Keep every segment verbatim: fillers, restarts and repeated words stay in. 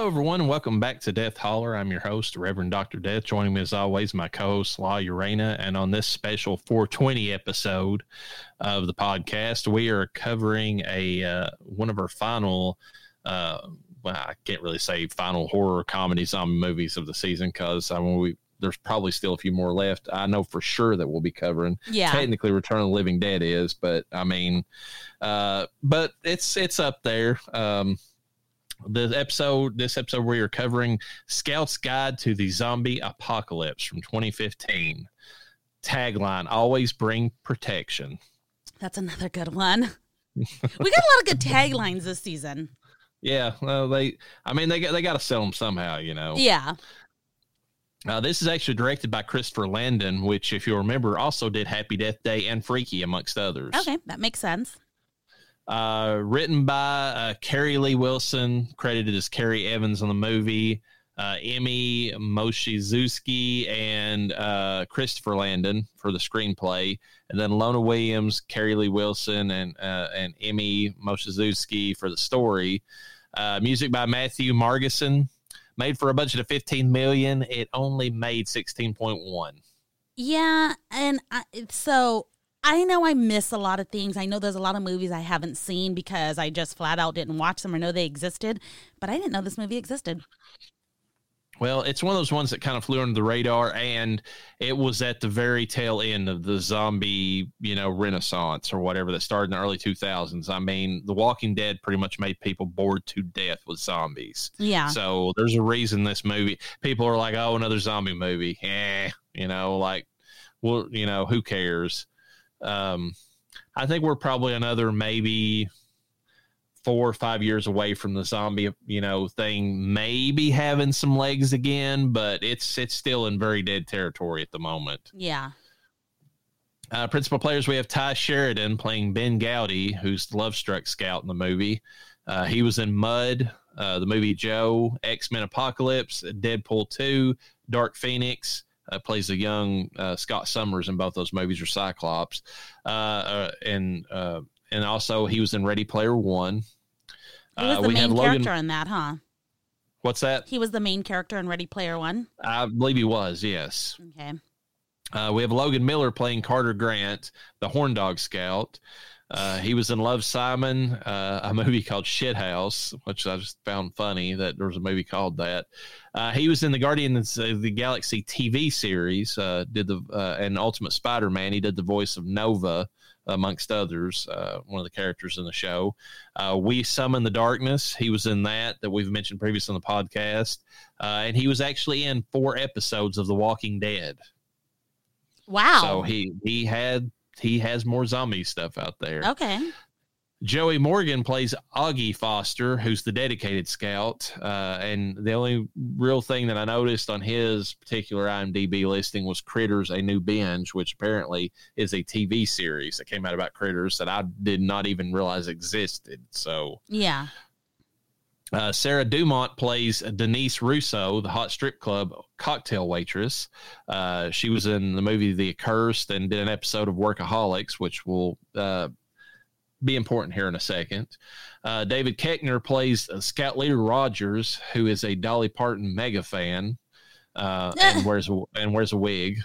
Hello, everyone, and welcome back to Death Holler. I'm your host, Reverend Doctor Death. Joining me, as always, my co-host, La Urena. And on this special four twenty episode of the podcast, we are covering a uh, one of our final, uh, well, I can't really say final horror comedy zombie movies of the season because I mean, we there's probably still a few more left. I know for sure that we'll be covering. Yeah. Technically, Return of the Living Dead is, but I mean, uh, but it's it's up there. Um, The episode, this episode, we are covering Scout's Guide to the Zombie Apocalypse from twenty fifteen. Tagline: Always bring protection. That's another good one. We got a lot of good taglines this season. Yeah, well, they. I mean, they got they got to sell them somehow, you know. Yeah. Uh, this is actually directed by Christopher Landon, which, if you remember, also did Happy Death Day and Freaky, amongst others. Okay, that makes sense. Uh, written by uh, Carrie Lee Wilson, credited as Carrie Evans on the movie, uh, Emmy Moshizuki, and uh, Christopher Landon for the screenplay, and then Lona Williams, Carrie Lee Wilson, and uh, and Emmy Moshizuki for the story. Uh, music by Matthew Margeson. Made for a budget of fifteen million dollars. It only made sixteen point one. Yeah, and I, so... I know I miss a lot of things. I know there's a lot of movies I haven't seen because I just flat out didn't watch them or know they existed, but I didn't know this movie existed. Well, it's one of those ones that kind of flew under the radar, and it was at the very tail end of the zombie, you know, renaissance or whatever that started in the early two thousands. I mean, The Walking Dead pretty much made people bored to death with zombies. Yeah. So there's a reason this movie, people are like, oh, another zombie movie. Eh, you know, like, well, you know, who cares? Um, I think we're probably another maybe four or five years away from the zombie, you know, thing maybe having some legs again, but it's it's still in very dead territory at the moment. Yeah. Uh, principal players, we have Ty Sheridan playing Ben Gowdy, who's the love-struck scout in the movie. Uh, he was in Mud, uh, the movie Joe, X-Men Apocalypse, Deadpool two, Dark Phoenix. Uh, plays a young uh, Scott Summers in both those movies, or Cyclops, uh, uh, and uh, and also he was in Ready Player One. He was uh, the we main have character Logan... in that, huh? What's that? He was the main character in Ready Player One? I believe he was, yes. Okay. Uh, we have Logan Miller playing Carter Grant, the Horn Dog Scout. Uh, he was in Love, Simon, uh, a movie called Shithouse, which I just found funny that there was a movie called that. Uh, he was in the Guardians of the Galaxy T V series, uh, did the uh, and Ultimate Spider-Man. He did the voice of Nova, amongst others, uh, one of the characters in the show. Uh, We Summon the Darkness. He was in that, that we've mentioned previously on the podcast. Uh, and he was actually in four episodes of The Walking Dead. Wow. So he, he had... He has more zombie stuff out there. Okay. Joey Morgan plays Augie Foster, who's the dedicated scout. Uh, and the only real thing that I noticed on his particular IMDb listing was Critters, A New Binge, which apparently is a T V series that came out about critters that I did not even realize existed. So, yeah. Uh, Sarah Dumont plays Denise Russo, the hot strip club cocktail waitress. Uh, she was in the movie The Accursed and did an episode of Workaholics, which will uh, be important here in a second. Uh, David Koechner plays uh, Scout Leader Rogers, who is a Dolly Parton mega fan uh, and wears a, and wears a wig.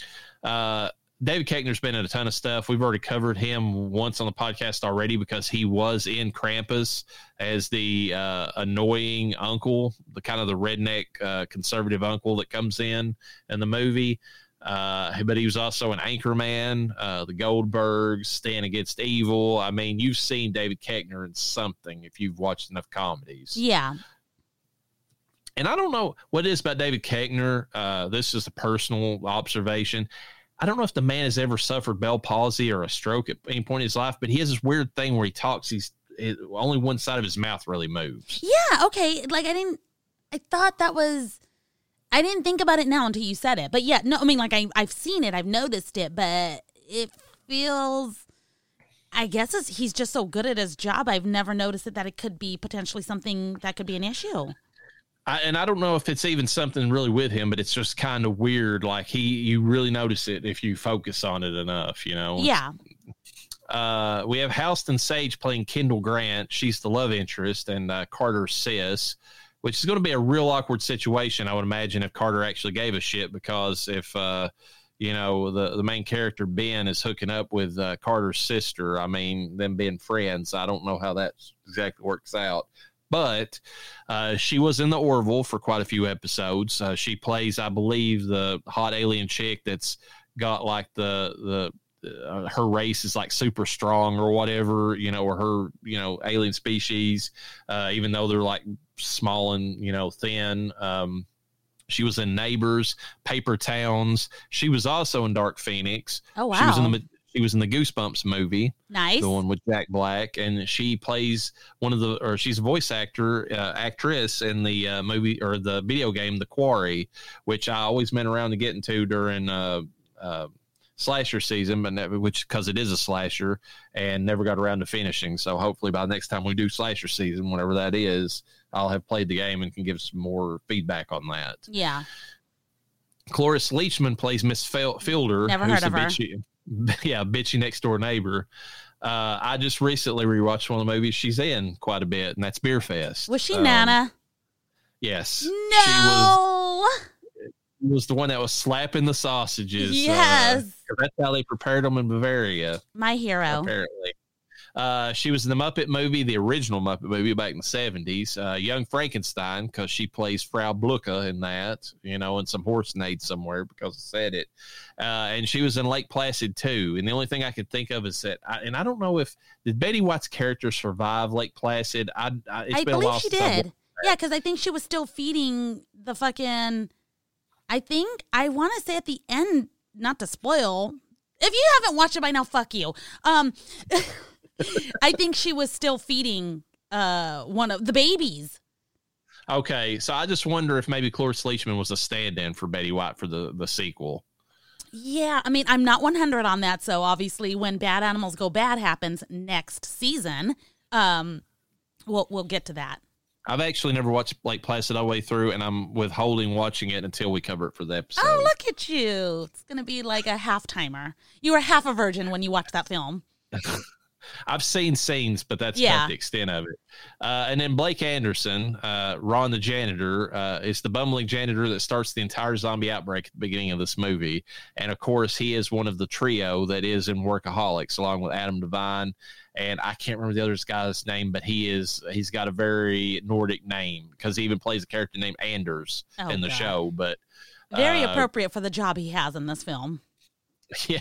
Uh, David Koechner's been in a ton of stuff. We've already covered him once on the podcast already because he was in Krampus as the uh, annoying uncle, the kind of the redneck uh, conservative uncle that comes in in the movie. Uh, but he was also an Anchorman, uh, the Goldbergs, Stand Against Evil. I mean, you've seen David Koechner in something if you've watched enough comedies. Yeah. And I don't know what it is about David Koechner. Uh, this is a personal observation. I don't know if the man has ever suffered Bell palsy or a stroke at any point in his life, but he has this weird thing where he talks. He's it, only one side of his mouth really moves. Yeah. Okay. Like I didn't, I thought that was, I didn't think about it now until you said it, but yeah, no, I mean, like I, I've seen it, I've noticed it, but it feels, I guess it's, he's just so good at his job. I've never noticed it, that it could be potentially something that could be an issue. I, and I don't know if it's even something really with him, but it's just kind of weird. Like he, you really notice it if you focus on it enough, you know? Yeah. Uh, we have Halston Sage playing Kendall Grant. She's the love interest, and uh, Carter's sis. which is going to be a real awkward situation, I would imagine, if Carter actually gave a shit, because if, uh, you know, the, the main character, Ben, is hooking up with uh, Carter's sister, I mean, them being friends, I don't know how that exactly works out. But uh, she was in the Orville for quite a few episodes. Uh, she plays, I believe, the hot alien chick that's got like the the uh, her race is like super strong or whatever, you know, or her, you know, alien species, uh, even though they're like small and, you know, thin. Um, she was in Neighbors, Paper Towns. She was also in Dark Phoenix. Oh, wow. She was in the She was in the Goosebumps movie. Nice. The one with Jack Black. And she plays one of the, or she's a voice actor, uh, actress in the uh, movie or the video game, The Quarry, which I always meant around to get into during uh, uh, slasher season, but never, which, because it is a slasher, and never got around to finishing. So hopefully by the next time we do slasher season, whenever that is, I'll have played the game and can give some more feedback on that. Yeah. Cloris Leachman plays Miss Fielder. Never heard of her. Bitchy, yeah, bitchy next door neighbor. Uh, I just recently rewatched one of the movies she's in quite a bit, and that's Beer Fest. Was she um, Nana? Yes. No. She was, was the one that was slapping the sausages. Yes. Uh, that's how they prepared them in Bavaria. My hero. Apparently. Uh, she was in the Muppet movie, the original Muppet movie back in the seventies, uh, Young Frankenstein, because she plays Frau Blucher in that, you know, and some horse nade somewhere because I said it. Uh, and she was in Lake Placid too. And the only thing I could think of is that, I, and I don't know if, did Betty White's character survive Lake Placid? I, I, it's I been a believe while she since I've did. Yeah, because I think she was still feeding the fucking, I think, I want to say at the end, not to spoil, if you haven't watched it by now, fuck you. Um, I think she was still feeding uh, one of the babies. Okay, so I just wonder if maybe Cloris Leachman was a stand-in for Betty White for the, the sequel. Yeah, I mean, I'm not one hundred on that, so obviously when Bad Animals Go Bad happens next season, um, we'll, we'll get to that. I've actually never watched Lake Placid all the way through, and I'm withholding watching it until we cover it for the episode. Oh, look at you. It's going to be like a half-timer. You were half a virgin when you watched that film. I've seen scenes, but that's yeah. about the extent of it. Uh, and then Blake Anderson, uh, Ron the janitor, uh, is the bumbling janitor that starts the entire zombie outbreak at the beginning of this movie. And, of course, he is one of the trio that is in Workaholics, along with Adam Devine. And I can't remember the other guy's name, but he is, he's got a very Nordic name because he even plays a character named Anders oh, in the God. show. But Very uh, appropriate for the job he has in this film. Yeah.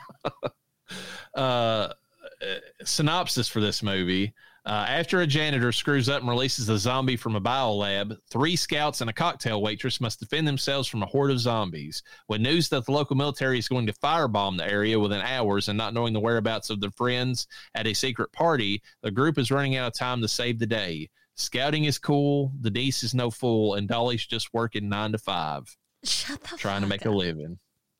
uh, Uh, synopsis for this movie. Uh, after a janitor screws up and releases a zombie from a biolab, three scouts and a cocktail waitress must defend themselves from a horde of zombies. When news that the local military is going to firebomb the area within hours and not knowing the whereabouts of their friends at a secret party, the group is running out of time to save the day. Scouting is cool, Denise is no fool, and Dolly's just working nine to five. Shut the Trying to make up. a living.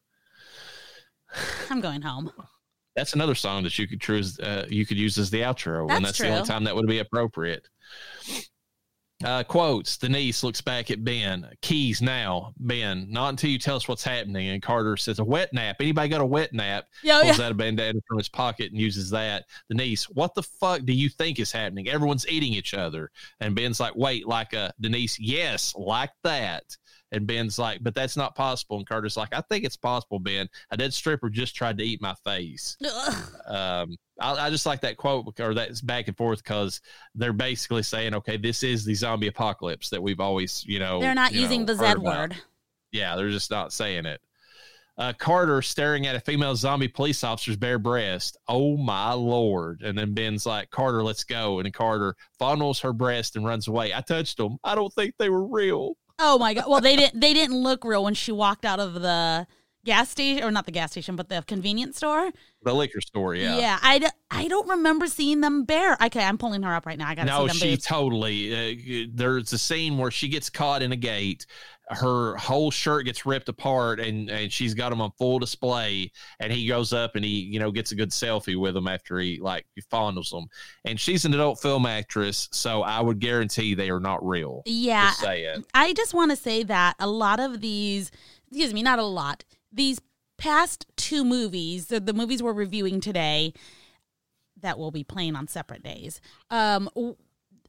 I'm going home. That's another song that you could choose. Uh, you could use as the outro, that's and that's true. the only time that would be appropriate. Uh, quotes: Denise looks back at Ben. Keys now, Ben. Not until you tell us what's happening. And Carter says, "A wet nap. Anybody got a wet nap?" Yo, Pulls yeah. out a bandana from his pocket and uses that. Denise, what the fuck do you think is happening? Everyone's eating each other. And Ben's like, "Wait, like a Denise? Yes, like that." And Ben's like, "But that's not possible." And Carter's like, "I think it's possible, Ben. A dead stripper just tried to eat my face." um, I, I just like that quote, or that's back and forth, because they're basically saying, okay, this is the zombie apocalypse that we've always, you know. They're not you using know, the Z word. Yeah, they're just not saying it. Uh, Carter staring at a female zombie police officer's bare breast. Oh, my Lord. And then Ben's like, "Carter, let's go." And Carter fondles her breast and runs away. "I touched them. I don't think they were real." Oh my God! Well, they didn't. They didn't look real when she walked out of the gas station, or not the gas station, but the convenience store, the liquor store. Yeah, yeah. I, I don't remember seeing them bare. Okay, I'm pulling her up right now. I got to no, see them. she boobs. totally. Uh, there's a scene where she gets caught in a gate. Her whole shirt gets ripped apart, and, and she's got them on full display. And he goes up and he, you know, gets a good selfie with them after he like he fondles them. And she's an adult film actress, so I would guarantee they are not real. Yeah, just say it. I just want to say that a lot of these, excuse me, not a lot. These past two movies, the, the movies we're reviewing today, that will be playing on separate days. Um.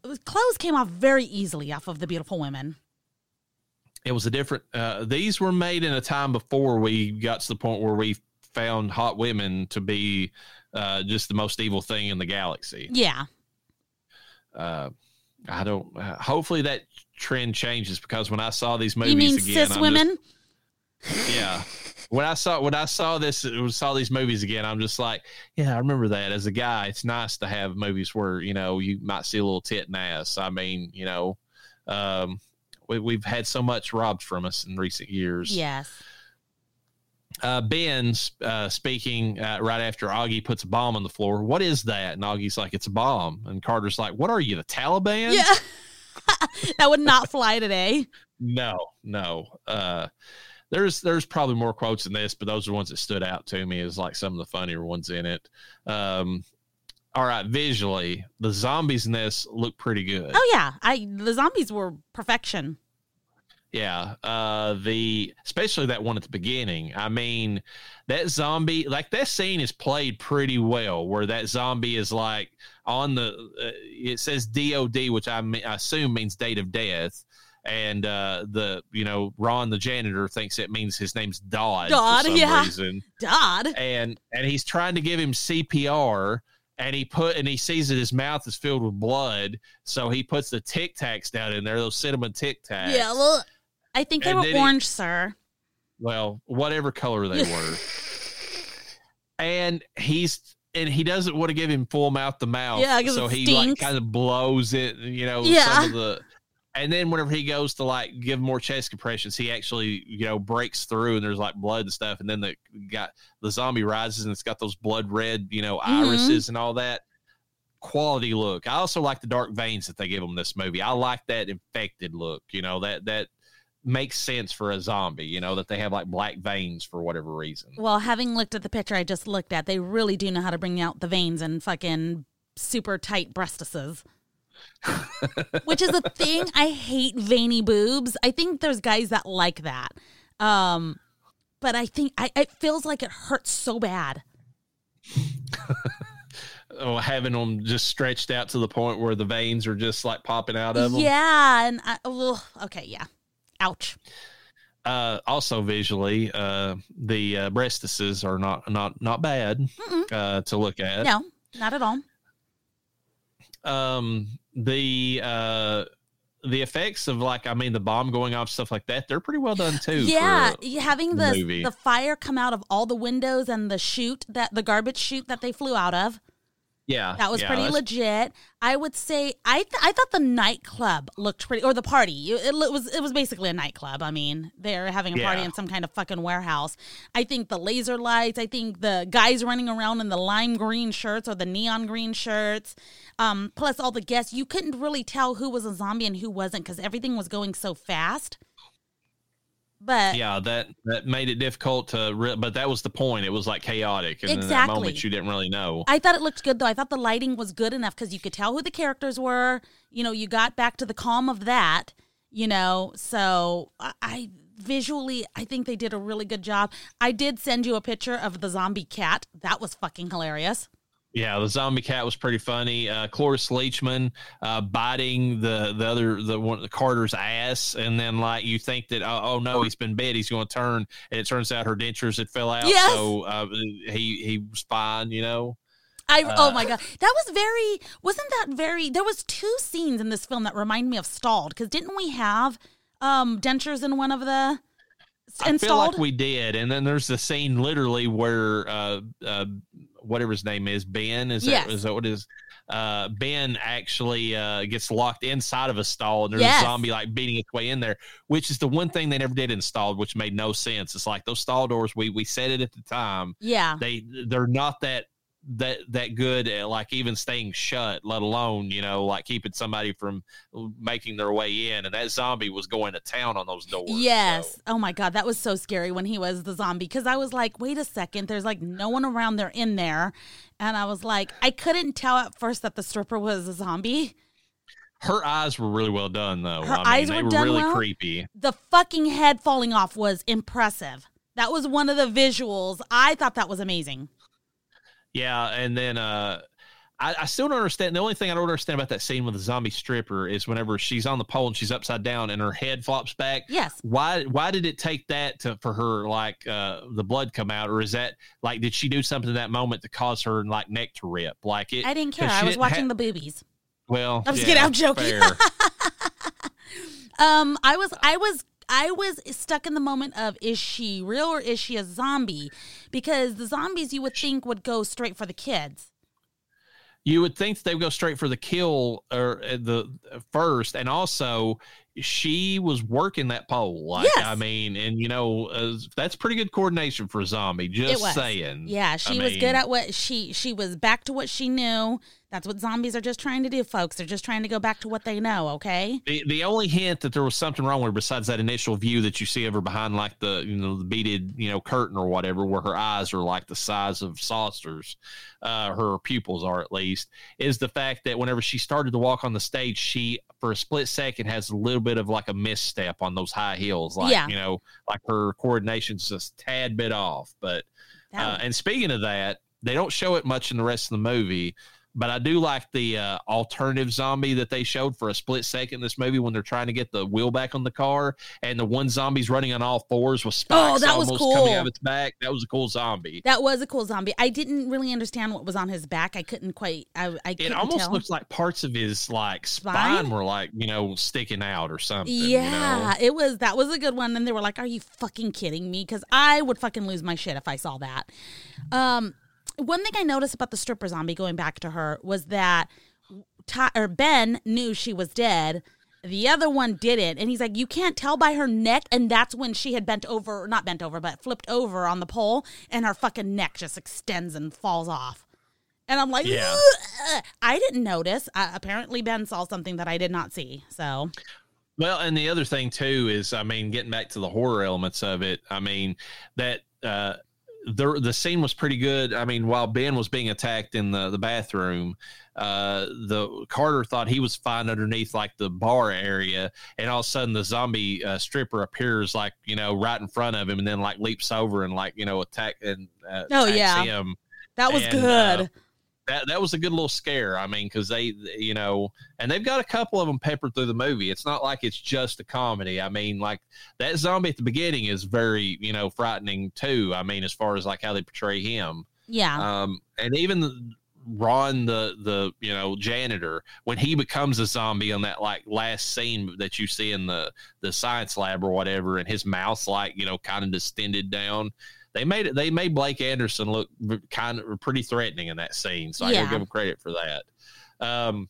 clothes came off very easily off of the beautiful women. It was a different, uh, these were made in a time before we got to the point where we found hot women to be uh, just the most evil thing in the galaxy. Yeah. Uh, I don't, uh, hopefully that trend changes, because when I saw these movies you mean again, cis I'm women? Just, yeah. When I saw, when I saw this, saw these movies again, I'm just like, yeah, I remember that. As a guy, it's nice to have movies where, you know, you might see a little tit and ass. I mean, you know, um, we, we've had so much robbed from us in recent years. Yes. Uh, Ben uh, speaking uh, right after Augie puts a bomb on the floor. What is that? And Augie's like, it's a bomb. And Carter's like, what are you, the Taliban? Yeah. That would not fly today. No, no. Uh, there's there's probably more quotes in this, but those are ones that stood out to me as like some of the funnier ones in it. Um, all right, visually, the zombies in this look pretty good. Oh yeah, I the zombies were perfection. Yeah, uh, the especially that one at the beginning. I mean, that zombie, like that scene is played pretty well, where that zombie is like on the. Uh, it says D O D, which I, I assume means date of death, and uh, the you know Ron the janitor thinks it means his name's Dodd, Dodd, for some yeah, reason. Dodd, and and he's trying to give him C P R. And he put and he sees that his mouth is filled with blood, so he puts the Tic Tacs down in there, those cinnamon Tic Tacs. Yeah, well, I think they And were orange, he, sir. Well, whatever color they were. And he's and he doesn't want to give him full mouth to mouth. Yeah, so it he stinks. like kind of blows it, you know, yeah. some of the and then whenever he goes to like give more chest compressions, he actually, you know, breaks through and there's like blood and stuff. And then the got the zombie rises and it's got those blood red, you know, irises mm-hmm. and all that. Quality look. I also like the dark veins that they give them in this movie. I like that infected look, you know, that that makes sense for a zombie, you know, that they have like black veins for whatever reason. Well, having looked at the picture I just looked at, they really do know how to bring out the veins and fucking super tight breastises. Which is a thing. I hate veiny boobs. I think there's guys that like that. Um, but I think I, it feels like it hurts so bad. Oh, having them just stretched out to the point where the veins are just like popping out of them. Yeah. And I, well, okay. Yeah. Ouch. Uh, also visually, uh, the uh, breastises are not, not, not bad uh, to look at. No, not at all. Um, the, uh, the effects of like, I mean, the bomb going off, stuff like that, they're pretty well done too. Yeah. Having the, movie. the fire come out of all the windows and the chute that the garbage chute that they flew out of. Yeah. That was yeah, pretty legit. I would say, I th- I thought the nightclub looked pretty, or the party. It, it was it was basically a nightclub. I mean, they're having a yeah. party in some kind of fucking warehouse. I think the laser lights, I think the guys running around in the lime green shirts or the neon green shirts, um, plus all the guests, you couldn't really tell who was a zombie and who wasn't because everything was going so fast. But yeah, that that made it difficult to. Re- but that was the point. It was like chaotic, and exactly. in that moment, you didn't really know. I thought it looked good though. I thought the lighting was good enough because you could tell who the characters were. You know, you got back to the calm of that. You know, so I, I visually, I think they did a really good job. I did send you a picture of the zombie cat. That was fucking hilarious. Yeah, the zombie cat was pretty funny. Uh, Cloris Leachman uh, biting the the other the one the Carter's ass, and then like you think that oh, oh no, he's been bit, he's going to turn, and it turns out her dentures had fell out. Yes. So uh, he he was fine, you know. I uh, oh my god, that was very wasn't that very? There was two scenes in this film that remind me of Stalled because didn't we have um, dentures in one of the installed? I feel like we did, and then there's the scene literally where. Uh, uh, whatever his name is, Ben, is yes. that, is that what it is? Uh, Ben actually uh, gets locked inside of a stall, and there's yes. a zombie like beating its way in there, which is the one thing they never did in Stalled, which made no sense. It's like those stall doors, we we said it at the time. Yeah. They, they're not that that that good at like even staying shut, let alone, you know, like keeping somebody from making their way in. And that zombie was going to town on those doors. Yes. So. Oh my God. That was so scary when he was the zombie. Cause I was like, wait a second. There's like no one around there in there. And I was like, I couldn't tell at first that the stripper was a zombie. Her eyes were really well done though. Her I mean, eyes they were, were done really well. creepy. The fucking head falling off was impressive. That was one of the visuals. I thought that was amazing. Yeah, and then uh, I, I still don't understand. The only thing I don't understand about that scene with the zombie stripper is whenever she's on the pole and she's upside down and her head flops back. Yes. Why why did it take that to for her like uh, the blood come out, or is that like did she do something in that moment to cause her like neck to rip? Like it. I didn't care. I was watching ha- the boobies. Well, I'm just yeah, kidding. I'm joking. um, I was I was. I was stuck in the moment of, is she real or is she a zombie? Because the zombies you would think would go straight for the kids. You would think they would go straight for the kill or uh, the uh, first. And also she was working that pole. Like, yes. I mean, and you know, uh, that's pretty good coordination for a zombie. Just saying. Yeah. She I was mean, good at what she, she was back to what she knew. That's what zombies are just trying to do, folks. They're just trying to go back to what they know, okay? The the only hint that there was something wrong with her, besides that initial view that you see of her behind, like the you know the beaded you know curtain or whatever, where her eyes are like the size of saucers, uh, her pupils are at least, is the fact that whenever she started to walk on the stage, she for a split second has a little bit of like a misstep on those high heels, like yeah. you know, like her coordination's just a tad bit off. But uh, and speaking of that, they don't show it much in the rest of the movie. But I do like the uh, alternative zombie that they showed for a split second in this movie when they're trying to get the wheel back on the car, and the one zombie's running on all fours with spikes oh, that was almost cool. coming out of its back. That was a cool zombie. That was a cool zombie. I didn't really understand what was on his back. I couldn't quite. I, I couldn't It almost tell. looks like parts of his like spine, Spine? were like you know sticking out or something. Yeah, you know? it was. That was a good one. And they were like, "Are you fucking kidding me?" Because I would fucking lose my shit if I saw that. Um. One thing I noticed about the stripper zombie, going back to her, was that Ty, or Ben knew she was dead. The other one didn't. And he's like, you can't tell by her neck. And that's when she had bent over, not bent over, but flipped over on the pole. And her fucking neck just extends and falls off. And I'm like, yeah. I didn't notice. Uh, apparently, Ben saw something that I did not see. So... Well, and the other thing, too, is, I mean, getting back to the horror elements of it, I mean, that... Uh, The the scene was pretty good. I mean, while Ben was being attacked in the, the bathroom, uh, the Carter thought he was fine underneath like the bar area, and all of a sudden the zombie uh, stripper appears like you know right in front of him, and then like leaps over and like you know attack and uh, oh attacks yeah, him. That was and, good. Uh, that that was a good little scare. I mean, because they you know, and they've got a couple of them peppered through the movie. It's not like it's just a comedy. I mean, like that zombie at the beginning is very you know frightening too. I mean, as far as like how they portray him. Yeah. Um, and even the, Ron, the the you know janitor, when he becomes a zombie on that like last scene that you see in the the science lab or whatever, and his mouth's like you know kind of distended down. They made it. They made Blake Anderson look kind of pretty threatening in that scene, so I yeah. gotta give him credit for that. Um,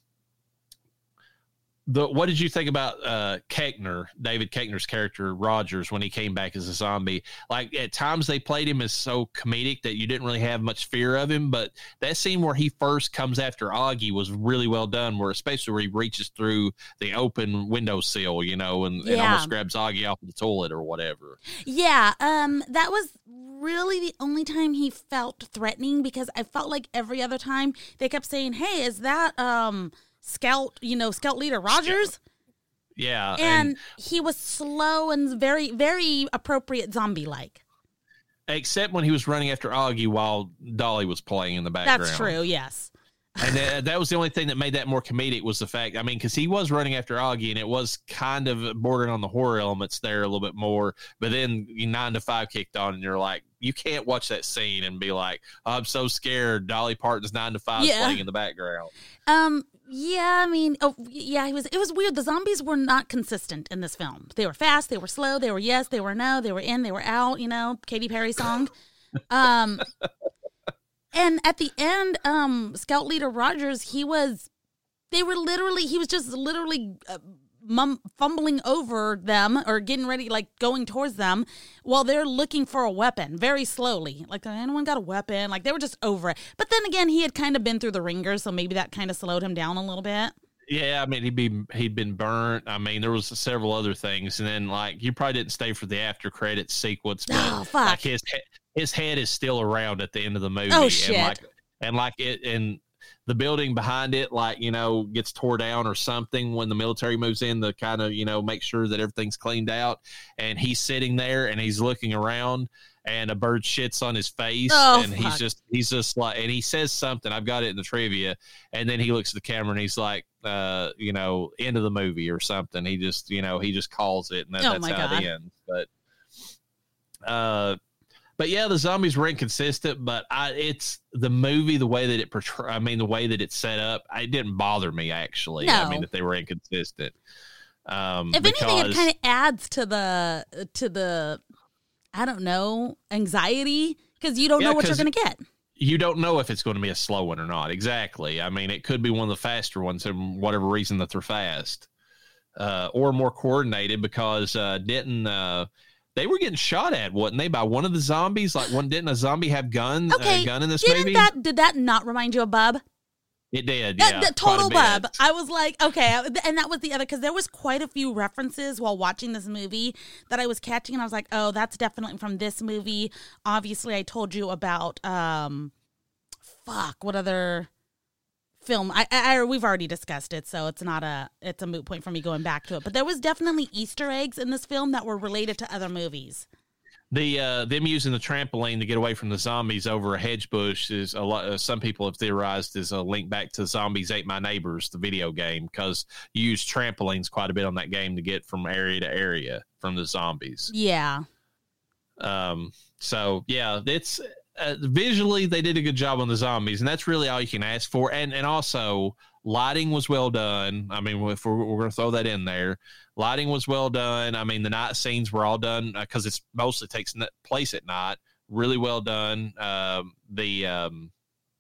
the what did you think about uh, Koechner, David Koechner's character Rogers, when he came back as a zombie? Like at times they played him as so comedic that you didn't really have much fear of him, but that scene where he first comes after Augie was really well done. Where especially where he reaches through the open windowsill, you know, and, yeah. and almost grabs Augie off the toilet or whatever. Yeah, um, that was really the only time he felt threatening, because I felt like every other time they kept saying, "Hey, is that um Scout, you know, Scout Leader Rogers?" Yeah. And, and he was slow and very, very appropriate zombie-like. Except when he was running after Augie while Dolly was playing in the background. That's true, yes. And that, that was the only thing that made that more comedic was the fact, I mean, because he was running after Augie, and it was kind of bordering on the horror elements there a little bit more. But then nine to five kicked on, and you're like, you can't watch that scene and be like, oh, I'm so scared. Dolly Parton's nine to five yeah. playing in the background. Um, yeah, I mean, oh, yeah, it was, it was weird. The zombies were not consistent in this film. They were fast, they were slow, they were yes, they were no, they were in, they were out, you know, Katy Perry song. Um, and at the end, um, Scout Leader Rogers, he was, they were literally, he was just literally uh, mum, fumbling over them or getting ready, like going towards them while they're looking for a weapon very slowly. Like, anyone got a weapon? Like, they were just over it. But then again, he had kind of been through the ringer, so maybe that kind of slowed him down a little bit. Yeah, I mean, he'd be he'd been burnt. I mean, there was several other things, and then like you probably didn't stay for the after credits sequence, but oh, fuck. like his his head is still around at the end of the movie. Oh shit! And like, and like it, and the building behind it, like you know, gets tore down or something when the military moves in to kind of you know make sure that everything's cleaned out, and he's sitting there and he's looking around. and a bird shits on his face, oh, and fuck. he's just he's just like, and he says something. I've got it in the trivia, and then he looks at the camera and he's like, uh, you know, end of the movie or something. He just, you know, he just calls it, and that, Oh, that's my how God. it ends. But, uh, but yeah, the zombies were inconsistent. But I, it's the movie, the way that it portray. I mean, the way that it's set up, it didn't bother me actually. No. I mean, that they were inconsistent. Um, If because, anything, it kind of adds to the to the I don't know anxiety because you don't Yeah, know what you're 'cause- going to get. you don't know if it's going to be a slow one or not. Exactly. I mean, it could be one of the faster ones for whatever reason that they're fast, uh, or more coordinated because uh, didn't uh, they were getting shot at, wasn't they, by one of the zombies? Like, one didn't a zombie have gun Okay, uh, gun in this didn't movie? that did that not remind you of Bub? It did. That, Yeah, that quite a total bit. Bub. I was like, okay, and that was the other because there was quite a few references while watching this movie that I was catching, and I was like, oh, that's definitely from this movie. Obviously, I told you about um, fuck, what other film? I, I, I we've already discussed it, so it's not a it's a moot point for me going back to it. But there was definitely Easter eggs in this film that were related to other movies. The uh, them using the trampoline to get away from the zombies over a hedge bush is a lot. Uh, some people have theorized is a link back to Zombies Ate My Neighbors, the video game, because you use trampolines quite a bit on that game to get from area to area from the zombies. Yeah. Um. So yeah, it's uh, visually they did a good job on the zombies, and that's really all you can ask for. And and also lighting was well done. I mean, if we're, we're going to throw that in there. Lighting was well done. I mean, the night scenes were all done because uh, it's mostly takes place at night. Really well done. Um, the um,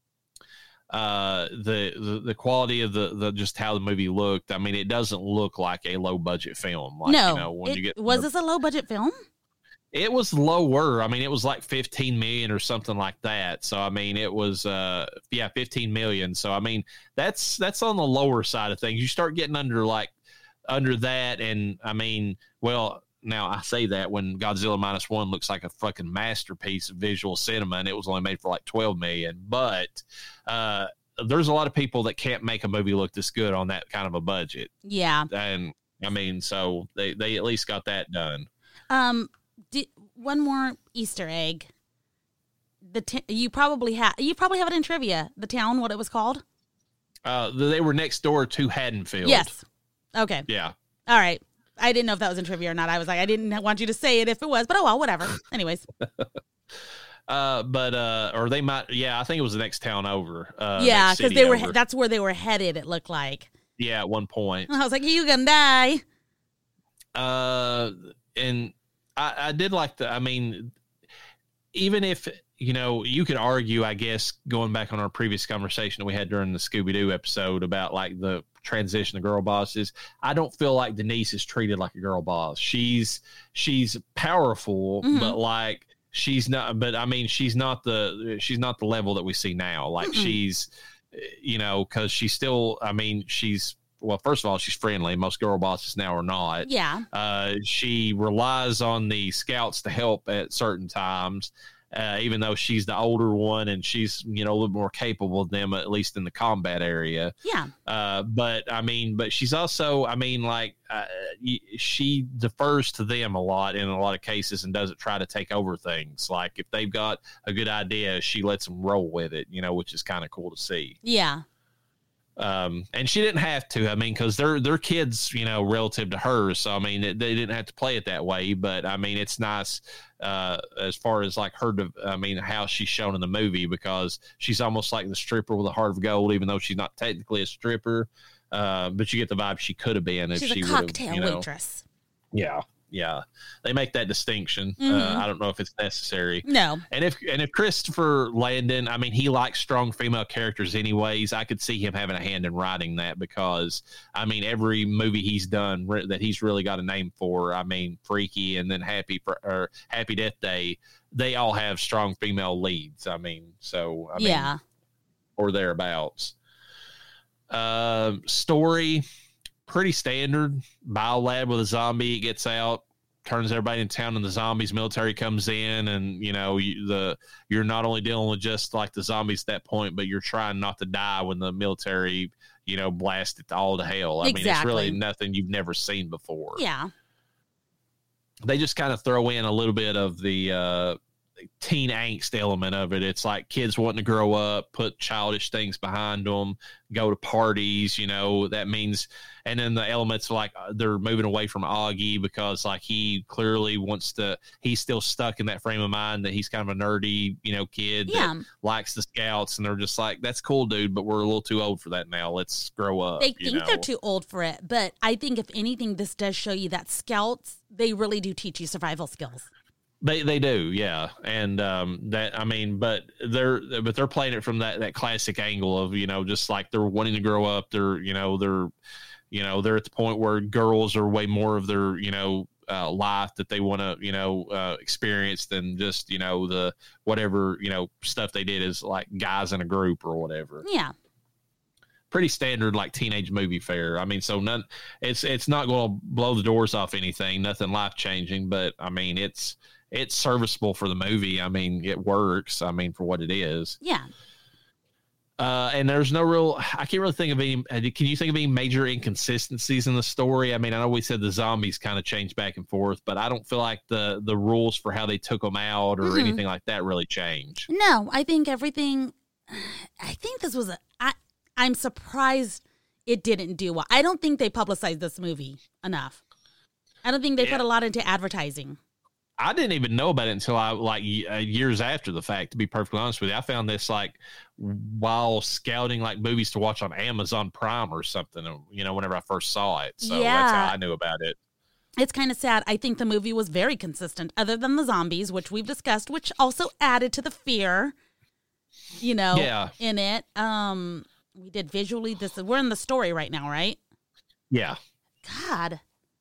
uh, the, the the quality of the, the just how the movie looked. I mean, it doesn't look like a low budget film. Like, no, you know, when it, you get was the, this a low budget film? It was lower. I mean, it was like fifteen million or something like that. So, I mean, it was, uh, yeah, fifteen million. So, I mean, that's, that's on the lower side of things. You start getting under like under that. And I mean, well, now I say that when Godzilla Minus One looks like a fucking masterpiece of visual cinema and it was only made for like twelve million, but, uh, there's a lot of people that can't make a movie look this good on that kind of a budget. Yeah. And I mean, so they, they at least got that done. Um, Did, one more Easter egg. The t- you probably have you probably have it in trivia. The town, what it was called? Uh, they were next door to Haddonfield. Yes. Okay. Yeah. All right. I didn't know if that was in trivia or not. I was like, I didn't want you to say it if it was, but oh well, whatever. Anyways. uh, but uh, or they might. Yeah, I think it was the next town over. Uh, yeah, next because city they were. over. That's where they were headed. It looked like. Yeah, at one point. I was like, you gonna die. Uh, and I, I did like the. I mean, even if you know, you could argue, I guess, going back on our previous conversation that we had during the Scooby Doo episode about like the transition to girl bosses. I don't feel like Denise is treated like a girl boss. She's she's powerful, Mhm. but like she's not. But I mean, she's not the she's not the level that we see now. Like Mm-mm. she's, you know, because she's still. I mean, she's. Well, first of all, she's friendly. Most girl bosses now are not. Yeah. Uh, she relies on the scouts to help at certain times, uh, even though she's the older one and she's, you know, a little more capable than them, at least in the combat area. Yeah. Uh, but I mean, but she's also, I mean, like, uh, she defers to them a lot in a lot of cases and doesn't try to take over things. Like if they've got a good idea, she lets them roll with it, you know, which is kind of cool to see. Yeah. Um, and she didn't have to, I mean, cause they're, they're kids, you know, relative to hers. So, I mean, it, they didn't have to play it that way, but I mean, it's nice, uh, as far as like her, to, I mean, how she's shown in the movie, because she's almost like the stripper with a heart of gold, even though she's not technically a stripper. Uh, but you get the vibe she could have been if She's she a would have, cocktail you know, waitress. yeah. Yeah. They make that distinction. Mhm. Uh, I don't know if it's necessary. No. And if and if Christopher Landon, I mean, he likes strong female characters anyways. I could see him having a hand in writing that because, I mean, every movie he's done re- that he's really got a name for, I mean, Freaky and then Happy for, or Happy Death Day, they all have strong female leads. I mean, so I mean, Yeah. or thereabouts. Uh, story. Pretty standard. Biolab with a zombie gets out, turns everybody in town, and the zombies military comes in, and you know you, the you're not only dealing with just like the zombies at that point, but you're trying not to die when the military, you know, blast it all to hell. I mean, it's Exactly. really nothing you've never seen before. Yeah. They just kind of throw in a little bit of the uh, teen angst element of it. It's like kids wanting to grow up, put childish things behind them, go to parties, you know, that means, and then the elements like they're moving away from Augie because like he clearly wants to, he's still stuck in that frame of mind that he's kind of a nerdy, you know, kid yeah. that likes the Scouts, and they're just like, that's cool, dude, but we're a little too old for that now. Let's grow up. They think know? they're too old for it, but I think if anything, this does show you that Scouts, they really do teach you survival skills. They they do, yeah, and um, that I mean, but they're but they're playing it from that, that classic angle of, you know, just like they're wanting to grow up. They're you know they're you know they're at the point where girls are way more of their you know uh, life that they want to you know uh, experience than just you know the whatever you know stuff they did as like guys in a group or whatever. Yeah. Pretty standard like teenage movie fare. I mean, so none. It's it's not going to blow the doors off anything. Nothing life changing, but I mean it's. It's serviceable for the movie. I mean, it works. I mean, for what it is. Yeah. Uh, and there's no real, I can't really think of any, can you think of any major inconsistencies in the story? I mean, I know we said the zombies kind of changed back and forth, but I don't feel like the, the rules for how they took them out or mm-hmm. anything like that really changed. No, I think everything, I think this was, a, I, I'm surprised it didn't do well. I don't think they publicized this movie enough. I don't think they yeah. put a lot into advertising. I didn't even know about it until I like years after the fact, to be perfectly honest with you. I found this like while scouting like movies to watch on Amazon Prime or something, you know, whenever I first saw it. So yeah. that's how I knew about it. It's kind of sad. I think the movie was very consistent other than the zombies, which we've discussed, which also added to the fear, you know, yeah. in it. Um, we did visually this. We're in the story right now, right? Yeah. God.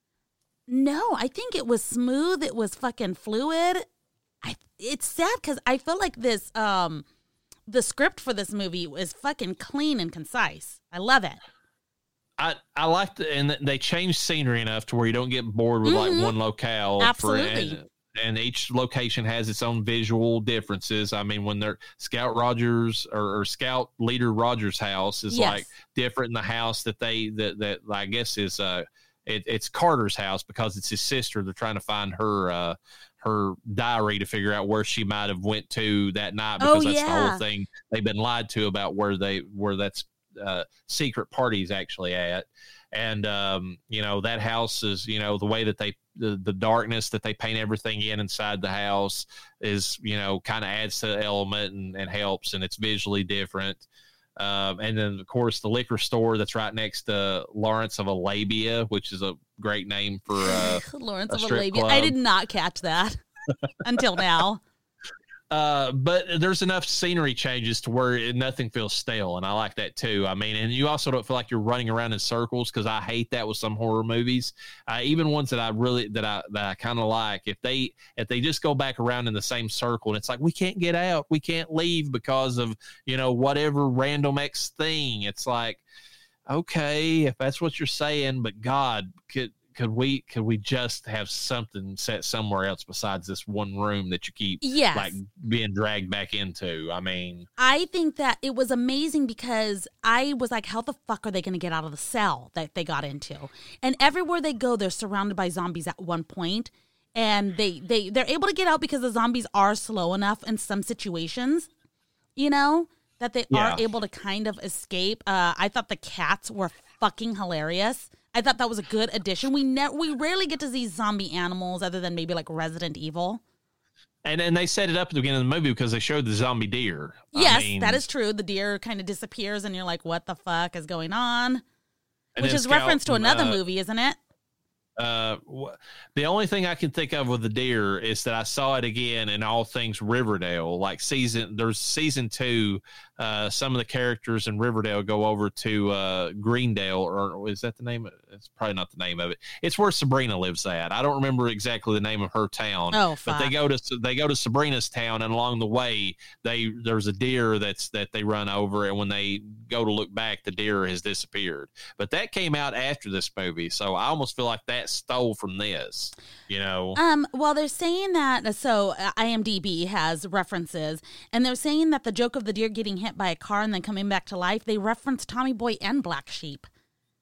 No, I think it was smooth. It was fucking fluid. I it's sad because I feel like this um the script for this movie is fucking clean and concise. I love it. I I like the and they changed scenery enough to where you don't get bored with mm-hmm. like one locale. Absolutely. For, and, and each location has its own visual differences. I mean, when they're Scout Rogers or, or Scout Leader Rogers' house is yes. like different in the house that they that that I guess is uh. It, it's Carter's house because it's his sister. They're trying to find her uh, her diary to figure out where she might have went to that night because oh, that's yeah. the whole thing. They've been lied to about where they where that's uh, secret party's actually at. And, um, you know, that house is, you know, the way that they the, the darkness that they paint everything in inside the house is, you know, kind of adds to the element and, and helps. And it's visually different. Um, and then, of course, the liquor store that's right next to Lawrence of Arabia, which is a great name for uh, Lawrence a of strip Arabia. club. I did not catch that until now. Uh, but there's enough scenery changes to where it, nothing feels stale, and I like that too. I mean, and you also don't feel like you're running around in circles because I hate that with some horror movies. Uh, even ones that I really that I that I kind of like. If they if they just go back around in the same circle, and it's like we can't get out, we can't leave because of you know whatever random X thing. It's like, okay, if that's what you're saying, but God, could. Could we could we just have something set somewhere else besides this one room that you keep yes. like being dragged back into? I mean, I think that it was amazing because I was like, how the fuck are they going to get out of the cell that they got into? And everywhere they go, they're surrounded by zombies at one point, and they they they're able to get out because the zombies are slow enough in some situations, you know, that they yeah. are able to kind of escape. Uh, I thought the cats were fucking hilarious. I thought that was a good addition. We ne- we rarely get to see zombie animals other than maybe like Resident Evil. And and they set it up at the beginning of the movie because they showed the zombie deer. Yes, I mean, that is true. The deer kind of disappears and you're like, what the fuck is going on? Which is Scout, reference to another uh, movie, isn't it? Uh, the only thing I can think of with the deer is that I saw it again in All Things Riverdale. Like season, there's season two. Uh, some of the characters in Riverdale go over to uh, Greendale, or is that the name? It's probably not the name of it. It's where Sabrina lives at. I don't remember exactly the name of her town. Oh, but they go to they go to Sabrina's town, and along the way, they there's a deer that's that they run over, and when they go to look back, the deer has disappeared. But that came out after this movie, so I almost feel like that stole from this. You know. Um. Well, they're saying that. So uh, IMDb has references, and they're saying that the joke of the deer getting hit by a car and then coming back to life, they reference Tommy Boy and Black Sheep.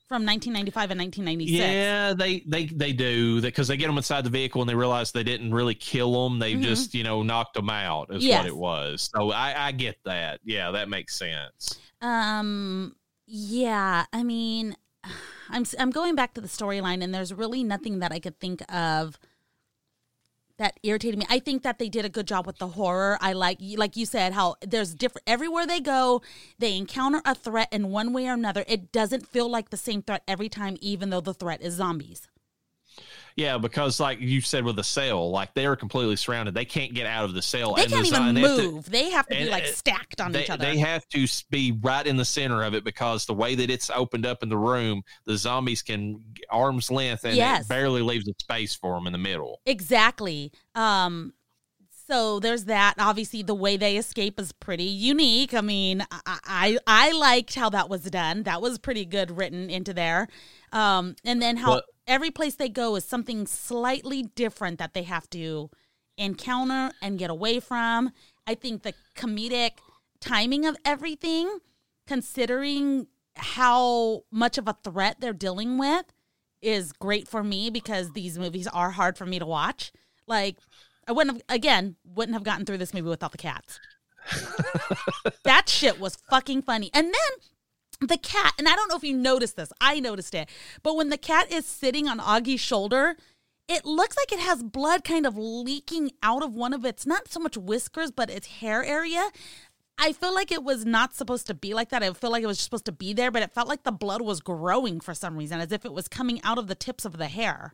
from nineteen ninety-five and nineteen ninety-six. Yeah, they they they do because they get them inside the vehicle and they realize they didn't really kill them. They mm-hmm. just you know knocked them out. Is yes. what it was. So I, I get that. Yeah, that makes sense. Um. Yeah. I mean, I'm I'm going back to the storyline, and there's really nothing that I could think of that irritated me. I think that they did a good job with the horror. I like, like you said, how there's different, everywhere they go, they encounter a threat in one way or another. It doesn't feel like the same threat every time, even though the threat is zombies. Yeah, because like you said with the cell, like they are completely surrounded. They can't get out of the cell. They and can't the, even they move. Have to, they have to be and, like stacked on they, each other. They have to be right in the center of it because the way that it's opened up in the room, the zombies can arm's length and yes. it barely leaves a space for them in the middle. Exactly. Um, so there's that. Obviously, the way they escape is pretty unique. I mean, I I, I liked how that was done. That was pretty good written into there. Um, and then how. But, every place they go is something slightly different that they have to encounter and get away from. I think the comedic timing of everything, considering how much of a threat they're dealing with, is great for me because these movies are hard for me to watch. Like, I wouldn't have, again, wouldn't have gotten through this movie without the cats. That shit was fucking funny. And then the cat, and I don't know if you noticed this. I noticed it. But when the cat is sitting on Augie's shoulder, it looks like it has blood kind of leaking out of one of its, not so much whiskers, but its hair area. I feel like it was not supposed to be like that. I feel like it was supposed to be there, but it felt like the blood was growing for some reason, as if it was coming out of the tips of the hair.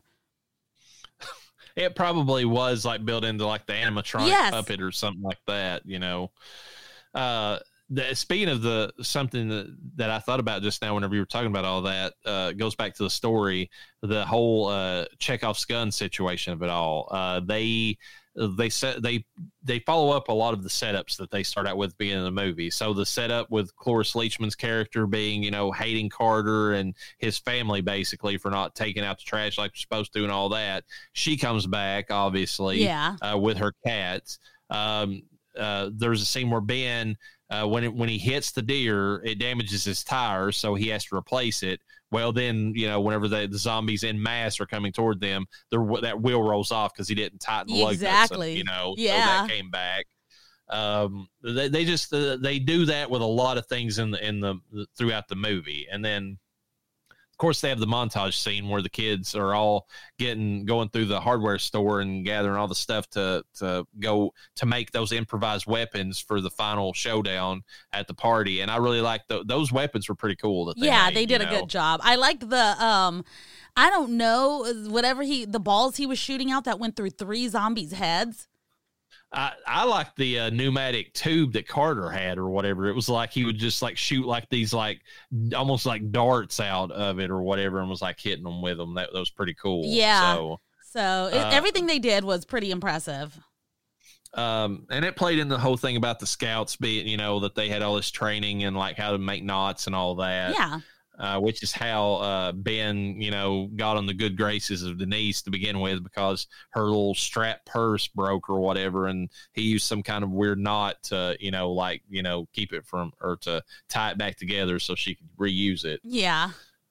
It probably was like built into like the animatronic yes. puppet or something like that, you know. Uh The, speaking of the something that, that I thought about just now whenever you were talking about all that, uh, goes back to the story, the whole uh, Chekhov's gun situation of it all. Uh, they they set they they follow up a lot of the setups that they start out with being in the movie. So the setup with Cloris Leachman's character being, you know, hating Carter and his family basically for not taking out the trash like they're supposed to and all that. She comes back obviously, yeah, uh, with her cats. Um, uh, there's a scene where Ben. Uh, when it, when he hits the deer, it damages his tires, so he has to replace it. Well, then, you know, whenever they, the zombies en masse are coming toward them, that wheel rolls off because he didn't tighten the lug nuts. Exactly. You know, yeah. so that came back. Um, they, they just uh, they do that with a lot of things in the in the throughout the movie, and then. Of course, they have the montage scene where the kids are all getting going through the hardware store and gathering all the stuff to to go to make those improvised weapons for the final showdown at the party. And I really like the, those weapons were pretty cool. That they yeah, made, they did you a know? good job. I liked the um, I don't know whatever he the balls he was shooting out that went through three zombies' heads. I, I like the uh, pneumatic tube that Carter had or whatever. It was like he would just like shoot like these like almost like darts out of it or whatever and was like hitting them with them. That, that was pretty cool. Yeah. So, so it, uh, everything they did was pretty impressive. Um, and it played in the whole thing about the scouts being, you know, that they had all this training and like how to make knots and all that. Yeah. Uh, which is how uh, Ben, you know, got on the good graces of Denise to begin with because her little strap purse broke or whatever, and he used some kind of weird knot to, you know, like, you know, keep it from or to tie it back together so she could reuse it. Yeah.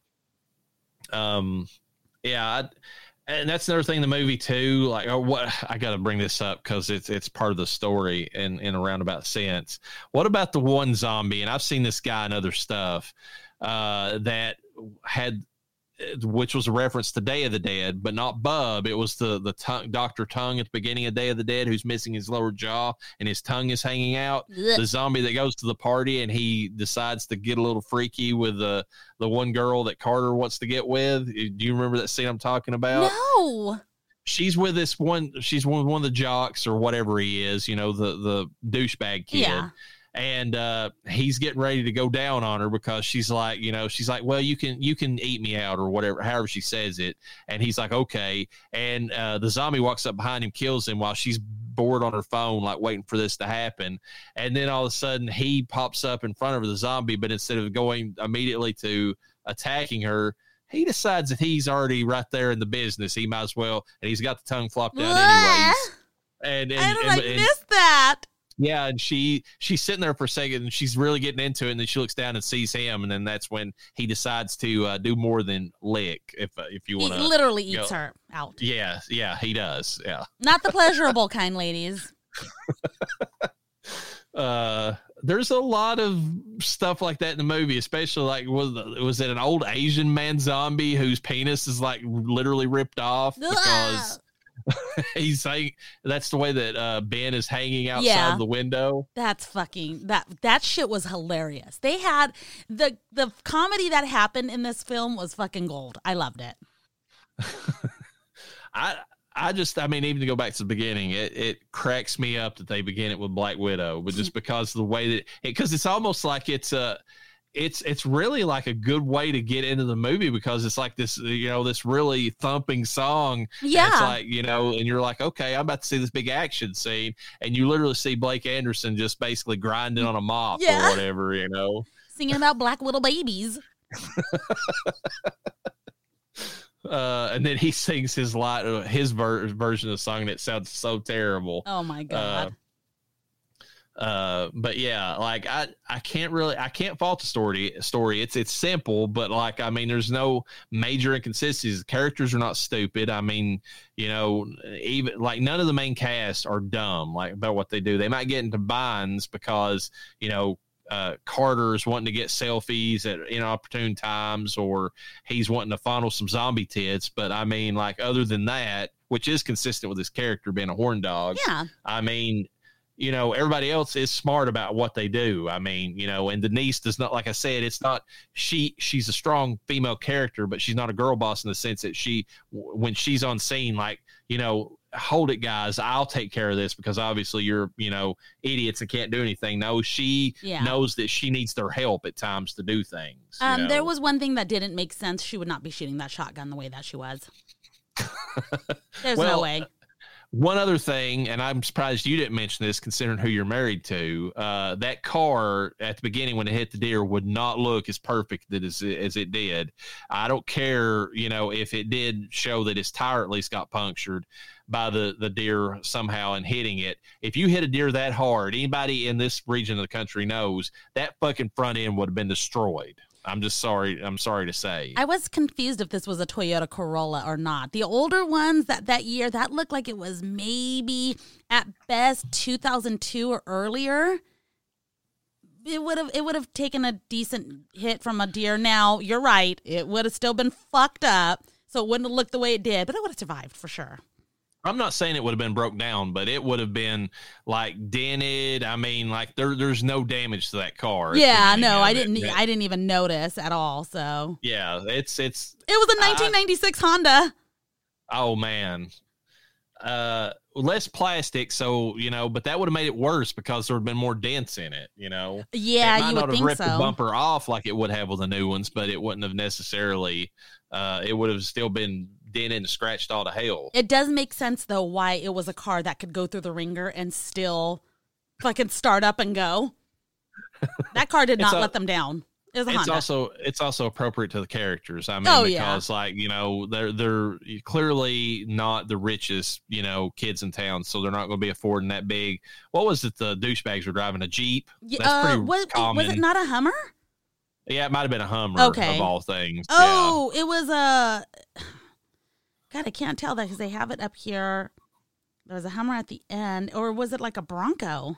Um, yeah, I, and that's another thing in the movie too. Like, oh, what I got to bring this up because it's it's part of the story in in a roundabout sense. What about the one zombie? And I've seen this guy in other stuff. Uh, that had, which was a reference to Day of the Dead, but not Bub. It was the the tongue, Doctor Tongue at the beginning of Day of the Dead, who's missing his lower jaw and his tongue is hanging out. Ugh. The zombie that goes to the party and he decides to get a little freaky with the the one girl that Carter wants to get with. Do you remember that scene I'm talking about? No. She's with this one. She's with one of the jocks or whatever he is. You know, the the douchebag kid. Yeah. And uh, he's getting ready to go down on her because she's like, you know, she's like, well, you can you can eat me out or whatever, however she says it. And he's like, okay. And uh, the zombie walks up behind him, kills him while she's bored on her phone, like waiting for this to happen. And then all of a sudden he pops up in front of the zombie, but instead of going immediately to attacking her, he decides that he's already right there in the business. He might as well, and he's got the tongue flopped down anyways. And, and I don't and, like and, miss that. Yeah, and she she's sitting there for a second, and she's really getting into it, and then she looks down and sees him, and then that's when he decides to uh, do more than lick. If uh, if you He want to, literally eats her out. Yeah, yeah, he does. Yeah, Not the pleasurable kind, ladies. uh, there's a lot of stuff like that in the movie, especially like was was it an old Asian man zombie whose penis is like literally ripped off because. He's saying that's the way that uh, Ben is hanging outside yeah, the window. That's fucking that that shit was hilarious. They had the the comedy that happened in this film was fucking gold. I loved it. I I just I mean even to go back to the beginning, it it cracks me up that they begin it with Black Widow, but just because of the way that because it, it's almost like it's a. It's it's really like a good way to get into the movie because it's like this, you know, this really thumping song. Yeah. It's like, you know, and you're like, okay, I'm about to see this big action scene. And you literally see Blake Anderson just basically grinding on a mop yeah. or whatever, you know. Singing about black little babies. uh, and then he sings his light, his ver- version of the song that sounds so terrible. Oh, my God. Uh, Uh, but yeah, like I, I can't really, I can't fault the story story. It's, it's simple, but like, I mean, there's no major inconsistencies. The characters are not stupid. I mean, you know, even like none of the main cast are dumb, like about what they do. They might get into binds because, you know, uh, Carter's wanting to get selfies at inopportune times, or he's wanting to fondle some zombie tits. But I mean, like, other than that, which is consistent with his character being a horn dog. Yeah. I mean, you know, everybody else is smart about what they do. I mean, you know, and Denise does not, like I said, it's not, she, she's a strong female character, but she's not a girl boss in the sense that she, when she's on scene, like, you know, hold it, guys, I'll take care of this because obviously you're, you know, idiots and can't do anything. No, she yeah. knows that she needs their help at times to do things. Um, you know? There was one thing that didn't make sense. She would not be shooting that shotgun the way that she was. There's well, no way. One other thing, and I'm surprised you didn't mention this considering who you're married to, uh, that car at the beginning when it hit the deer would not look as perfect as, as it did. I don't care, you know, if it did show that his tire at least got punctured by the, the deer somehow and hitting it. If you hit a deer that hard, anybody in this region of the country knows that fucking front end would have been destroyed. I'm just sorry. I'm sorry to say. I was confused if this was a Toyota Corolla or not. The older ones that that year, that looked like it was maybe at best two thousand two or earlier. It would have it would have taken a decent hit from a deer. Now, you're right. It would have still been fucked up, so it wouldn't have looked the way it did, but it would have survived for sure. I'm not saying it would have been broke down, but it would have been like dented. I mean, like there, there's no damage to that car. Yeah, no, I didn't. It, I didn't even notice at all. So yeah, it's it's. It was a nineteen ninety-six I, Honda. Oh man, uh, less plastic, so you know, but that would have made it worse because there would have been more dents in it. You know. Yeah, it might you not would have think ripped so. the bumper off like it would have with the new ones, but it wouldn't have necessarily. Uh, it would have still been dented and scratched all to hell. It does make sense though why it was a car that could go through the ringer and still fucking start up and go. That car did not a, let them down. It was a it's Honda. also it's also appropriate to the characters. I mean, oh, because yeah. like you know they're they're clearly not the richest you know kids in town, so they're not going to be affording that big. What was it? The douchebags were driving a Jeep. That's uh, pretty was, common. Was it not a Hummer? Yeah, it might have been a Hummer. Okay. Of all things. Oh, yeah. It was a. God, I can't tell that because they have it up here. There was a Hummer at the end, or was it like a Bronco?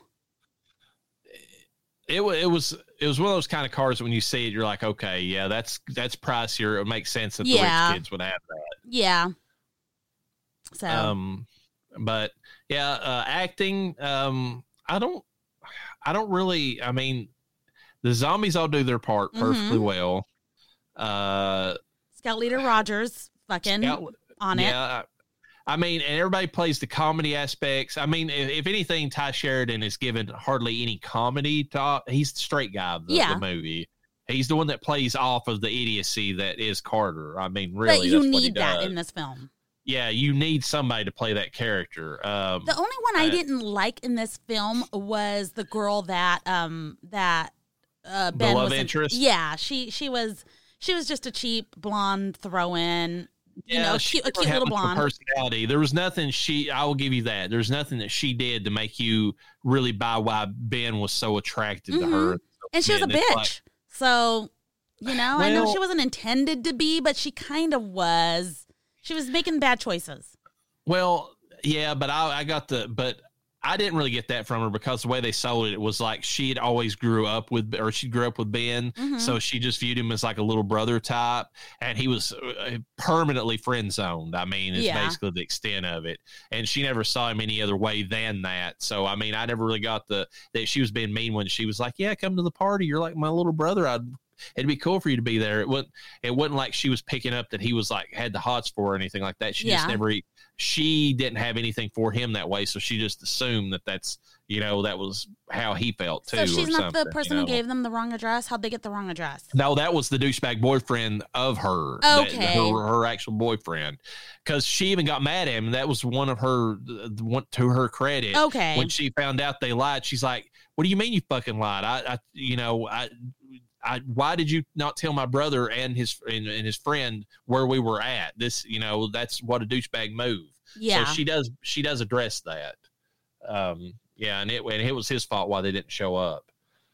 It, it was it was one of those kind of cars that when you see it, you're like, okay, yeah, that's that's pricier. It makes sense that the yeah. rich kids would have that. Yeah. So. Um, but yeah, uh, acting. Um, I don't, I don't really. I mean, the zombies all do their part perfectly mm-hmm. well. Uh, Scout Leader Rogers, fucking. Scout, on yeah, it. I mean, and everybody plays the comedy aspects. I mean, if, if anything, Ty Sheridan is given hardly any comedy to. He's the straight guy of the, yeah. the movie. He's the one that plays off of the idiocy that is Carter. I mean, really, but you that's need what he that does. in this film. Yeah, you need somebody to play that character. Um, the only one I uh, didn't like in this film was the girl that um that uh, Ben the love was interest. In, yeah, she she was she was just a cheap blonde throw-in. you know, she cute, a didn't cute have little much of a blonde. personality. There was nothing she. I will give you that. There's nothing that she did to make you really buy why Ben was so attracted Mm-hmm. to her. And she was a And it's bitch. like- so, you know, I know Well- she wasn't intended to be, but she kind of was. She was making bad choices. Well, yeah, but I, I got the, but I didn't really get that from her because the way they sold it, it was like she had always grew up with, or she grew up with Ben. Mhm. So she just viewed him as like a little brother type. And he was uh, permanently friend zoned. I mean, it's Yeah. basically the extent of it. And she never saw him any other way than that. So, I mean, I never really got the, that she was being mean when she was like, yeah, come to the party. You're like my little brother. I'd, it'd be cool for you to be there. It wasn't, it wasn't like she was picking up that he was like, had the hots for her or anything like that. She just Yeah. never, she didn't have anything for him that way. So she just assumed that that's, you know, that was how he felt too. So she's or not the something, person you who know? gave them the wrong address? How'd they get the wrong address? No, that was the douchebag boyfriend of her. that- Okay. her, her actual boyfriend. Because she even got mad at him. That was one of her, one to her credit. Okay. When she found out they lied, she's like, what do you mean you fucking lied? I, I you know, I, I, why did you not tell my brother and his and, and his friend where we were at? This, you know, that's what a douchebag move. Yeah. So she does, she does address that. Um, yeah, and it and it was his fault why they didn't show up.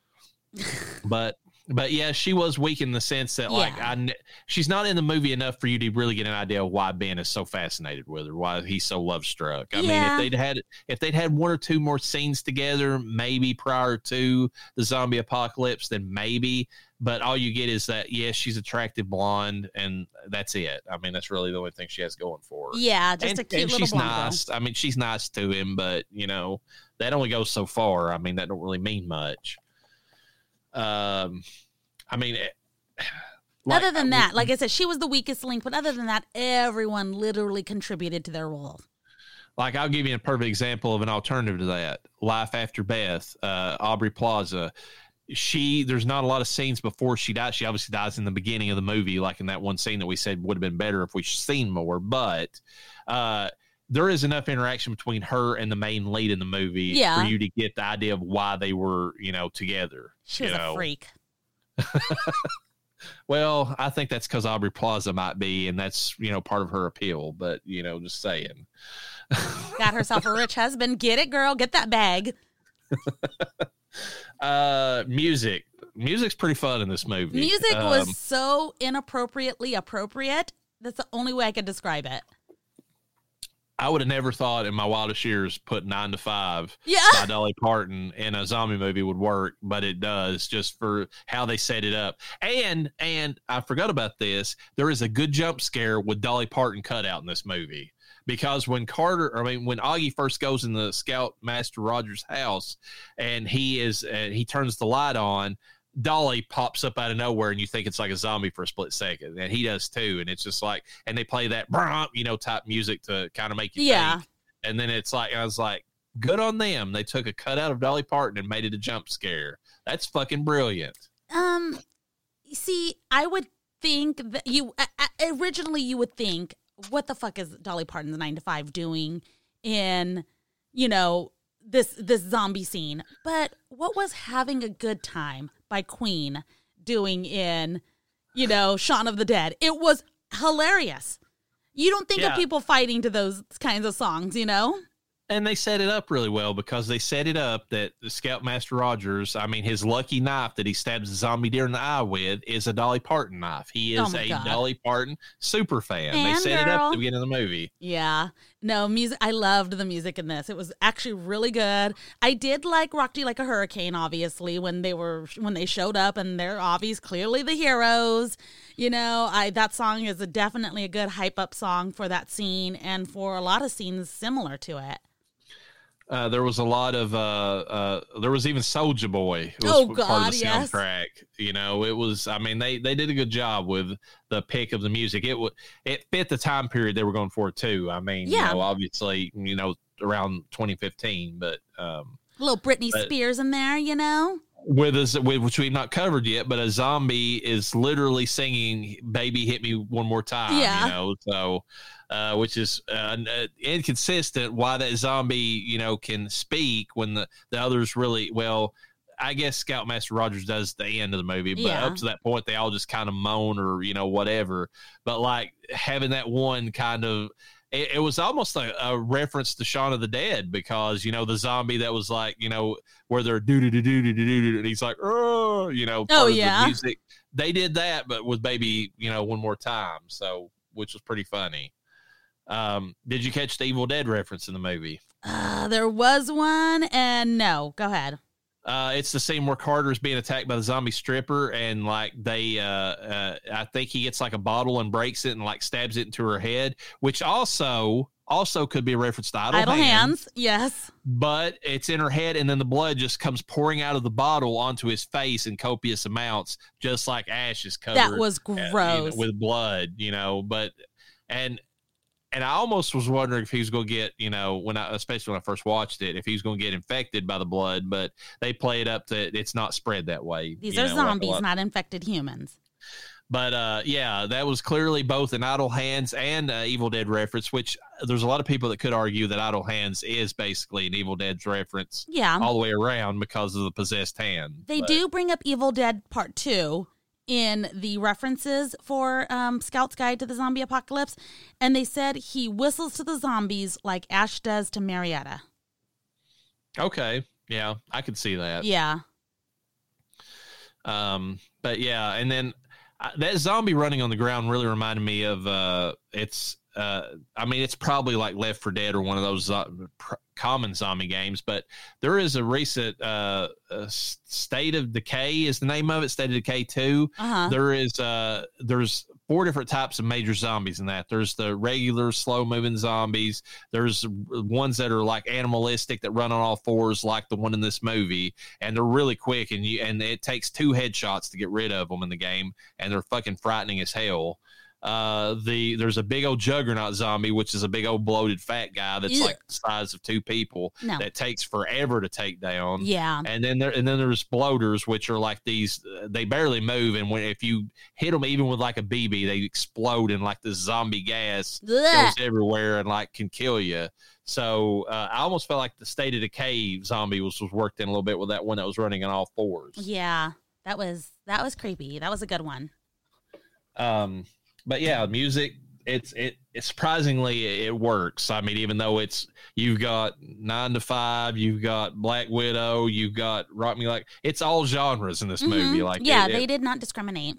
but but yeah, she was weak in the sense that like Yeah. I, kn- she's not in the movie enough for you to really get an idea of why Ben is so fascinated with her, why he's so love struck. I Yeah. mean, if they'd had if they'd had one or two more scenes together, maybe prior to the zombie apocalypse, then maybe. But all you get is that yes, she's attractive blonde, and that's it. I mean, that's really the only thing she has going for her. yeah, just and, a cute and little she's blonde girl. nice. I mean, she's nice to him, but you know that only goes so far. I mean, that don't really mean much. Um, I mean, it, like, other than that, like I said, she was the weakest link. But other than that, everyone literally contributed to their role. like I'll give you a perfect example of an alternative to that. Life After Beth, uh, Aubrey Plaza. She there's not a lot of scenes before she dies. She obviously dies in the beginning of the movie, like in that one scene that we said would have been better if we seen more. But uh, there is enough interaction between her and the main lead in the movie Yeah. for you to get the idea of why they were, you know, together. She you was know? a freak. Well, I think that's because Aubrey Plaza might be, and that's you know part of her appeal. But you know, just saying. Got herself a rich husband. Get it, girl. Get that bag. Uh, music. Music's pretty fun in this movie. Music Um, was so inappropriately appropriate. That's the only way I could describe it. I would have never thought in my wildest years put Nine to Five Yeah. by Dolly Parton in a zombie movie would work, but it does just for how they set it up. And and I forgot about this. There is a good jump scare with Dolly Parton cut out in this movie. Because when Carter, I mean, when Augie first goes in the Scout Master Rogers' house and he is, uh, he turns the light on, Dolly pops up out of nowhere and you think it's like a zombie for a split second. And he does too. And it's just like, and they play that, you know, type music to kind of make you Yeah. think. And then it's like, I was like, good on them. They took a cutout of Dolly Parton and made it a jump scare. That's fucking brilliant. Um, see, I would think that you uh, uh, originally you would think, what the fuck is Dolly Parton's Nine to Five doing in, you know, this this zombie scene? But what was Having a Good Time by Queen doing in, you know, Shaun of the Dead? It was hilarious. You don't think Yeah. of people fighting to those kinds of songs, you know? And they set it up really well because they set it up that the Scoutmaster Rogers, I mean, his lucky knife that he stabs the zombie deer in the eye with is a Dolly Parton knife. He Oh is my a God. Dolly Parton super fan. they Fan set it up girl. at the beginning of the movie. Yeah. No, music. I loved the music in this. It was actually really good. I did like Rocked You Like a Hurricane, obviously, when they were when they showed up and they're obvious clearly the heroes. You know, I that song is a, definitely a good hype up song for that scene and for a lot of scenes similar to it. Uh, there was a lot of, uh, uh, there was even Soulja Boy. It was Oh, part God, of the yes. soundtrack. You know, it was, I mean, they, they did a good job with the pick of the music. It would, it fit the time period they were going for too. I mean, Yeah. you know, obviously, you know, around twenty fifteen, but, um, A little Britney But- Spears in there, you know? with us, with, which we've not covered yet, but a zombie is literally singing "Baby Hit Me One More Time." Yeah. You know, so uh, which is uh, uh, inconsistent. Why that zombie, you know, can speak when the the others really well. I guess Scoutmaster Rogers does the end of the movie, but Yeah. up to that point, they all just kind of moan or, you know, whatever. But like having that one kind of, it, it was almost a, a reference to Shaun of the Dead because, you know, the zombie that was like, you know, where they're do do do do do do do, and he's like, oh, you know, part Oh, of yeah. the music. They did that, but with maybe, you know, one more time. So, which was pretty funny. Um, did you catch the Evil Dead reference in the movie? Uh, there was one, and no, go ahead. Uh, it's the scene where Carter's being attacked by the zombie stripper, and like they, uh, uh, I think he gets like a bottle and breaks it and like stabs it into her head, which also also could be a reference to Idle, Idle Hands, hands, yes. but it's in her head, and then the blood just comes pouring out of the bottle onto his face in copious amounts, just like Ash is covered. That was uh, you know, gross. with blood, you know. But and. And I almost was wondering if he was going to get, you know, when I, especially when I first watched it, if he was going to get infected by the blood, but they play it up that it's not spread that way. These you are know, like a zombies, lot- not infected humans. But uh, yeah, that was clearly both an Idle Hands and uh, Evil Dead reference, which there's a lot of people that could argue that Idle Hands is basically an Evil Dead's reference Yeah. all the way around because of the possessed hand. They But- do bring up Evil Dead Part two in the references for um, Scout's Guide to the Zombie Apocalypse, and they said he whistles to the zombies like Ash does to Marietta. Okay. Yeah, I could see that. Yeah. Um, but yeah, and then uh, that zombie running on the ground really reminded me of uh, it's. Uh, I mean, it's probably like Left four Dead or one of those zo- pr- common zombie games, but there is a recent uh, uh, State of Decay is the name of it. State of Decay two. Uh-huh. There is uh, there's four different types of major zombies in that. There's the regular slow moving zombies. There's ones that are like animalistic that run on all fours, like the one in this movie, and they're really quick. And you and it takes two headshots to get rid of them in the game, and they're fucking frightening as hell. Uh, the there's a big old juggernaut zombie, which is a big old bloated fat guy that's Ew. like the size of two people No. that takes forever to take down. Yeah. And then there and then there's bloaters, which are like these. Uh, they barely move, and when if you hit them even with like a B B, they explode in like this zombie gas Blech. goes everywhere and like can kill you. So uh, I almost felt like the State of Decay zombie was was worked in a little bit with that one that was running on all fours. Yeah. That was that was creepy. That was a good one. Um. But yeah, music, it's it, it surprisingly it works. I mean, even though it's you've got Nine to Five, you've got Black Widow, you've got Rock Me Like, it's all genres in this Mhm. movie. Like, yeah, it- they it- did not discriminate.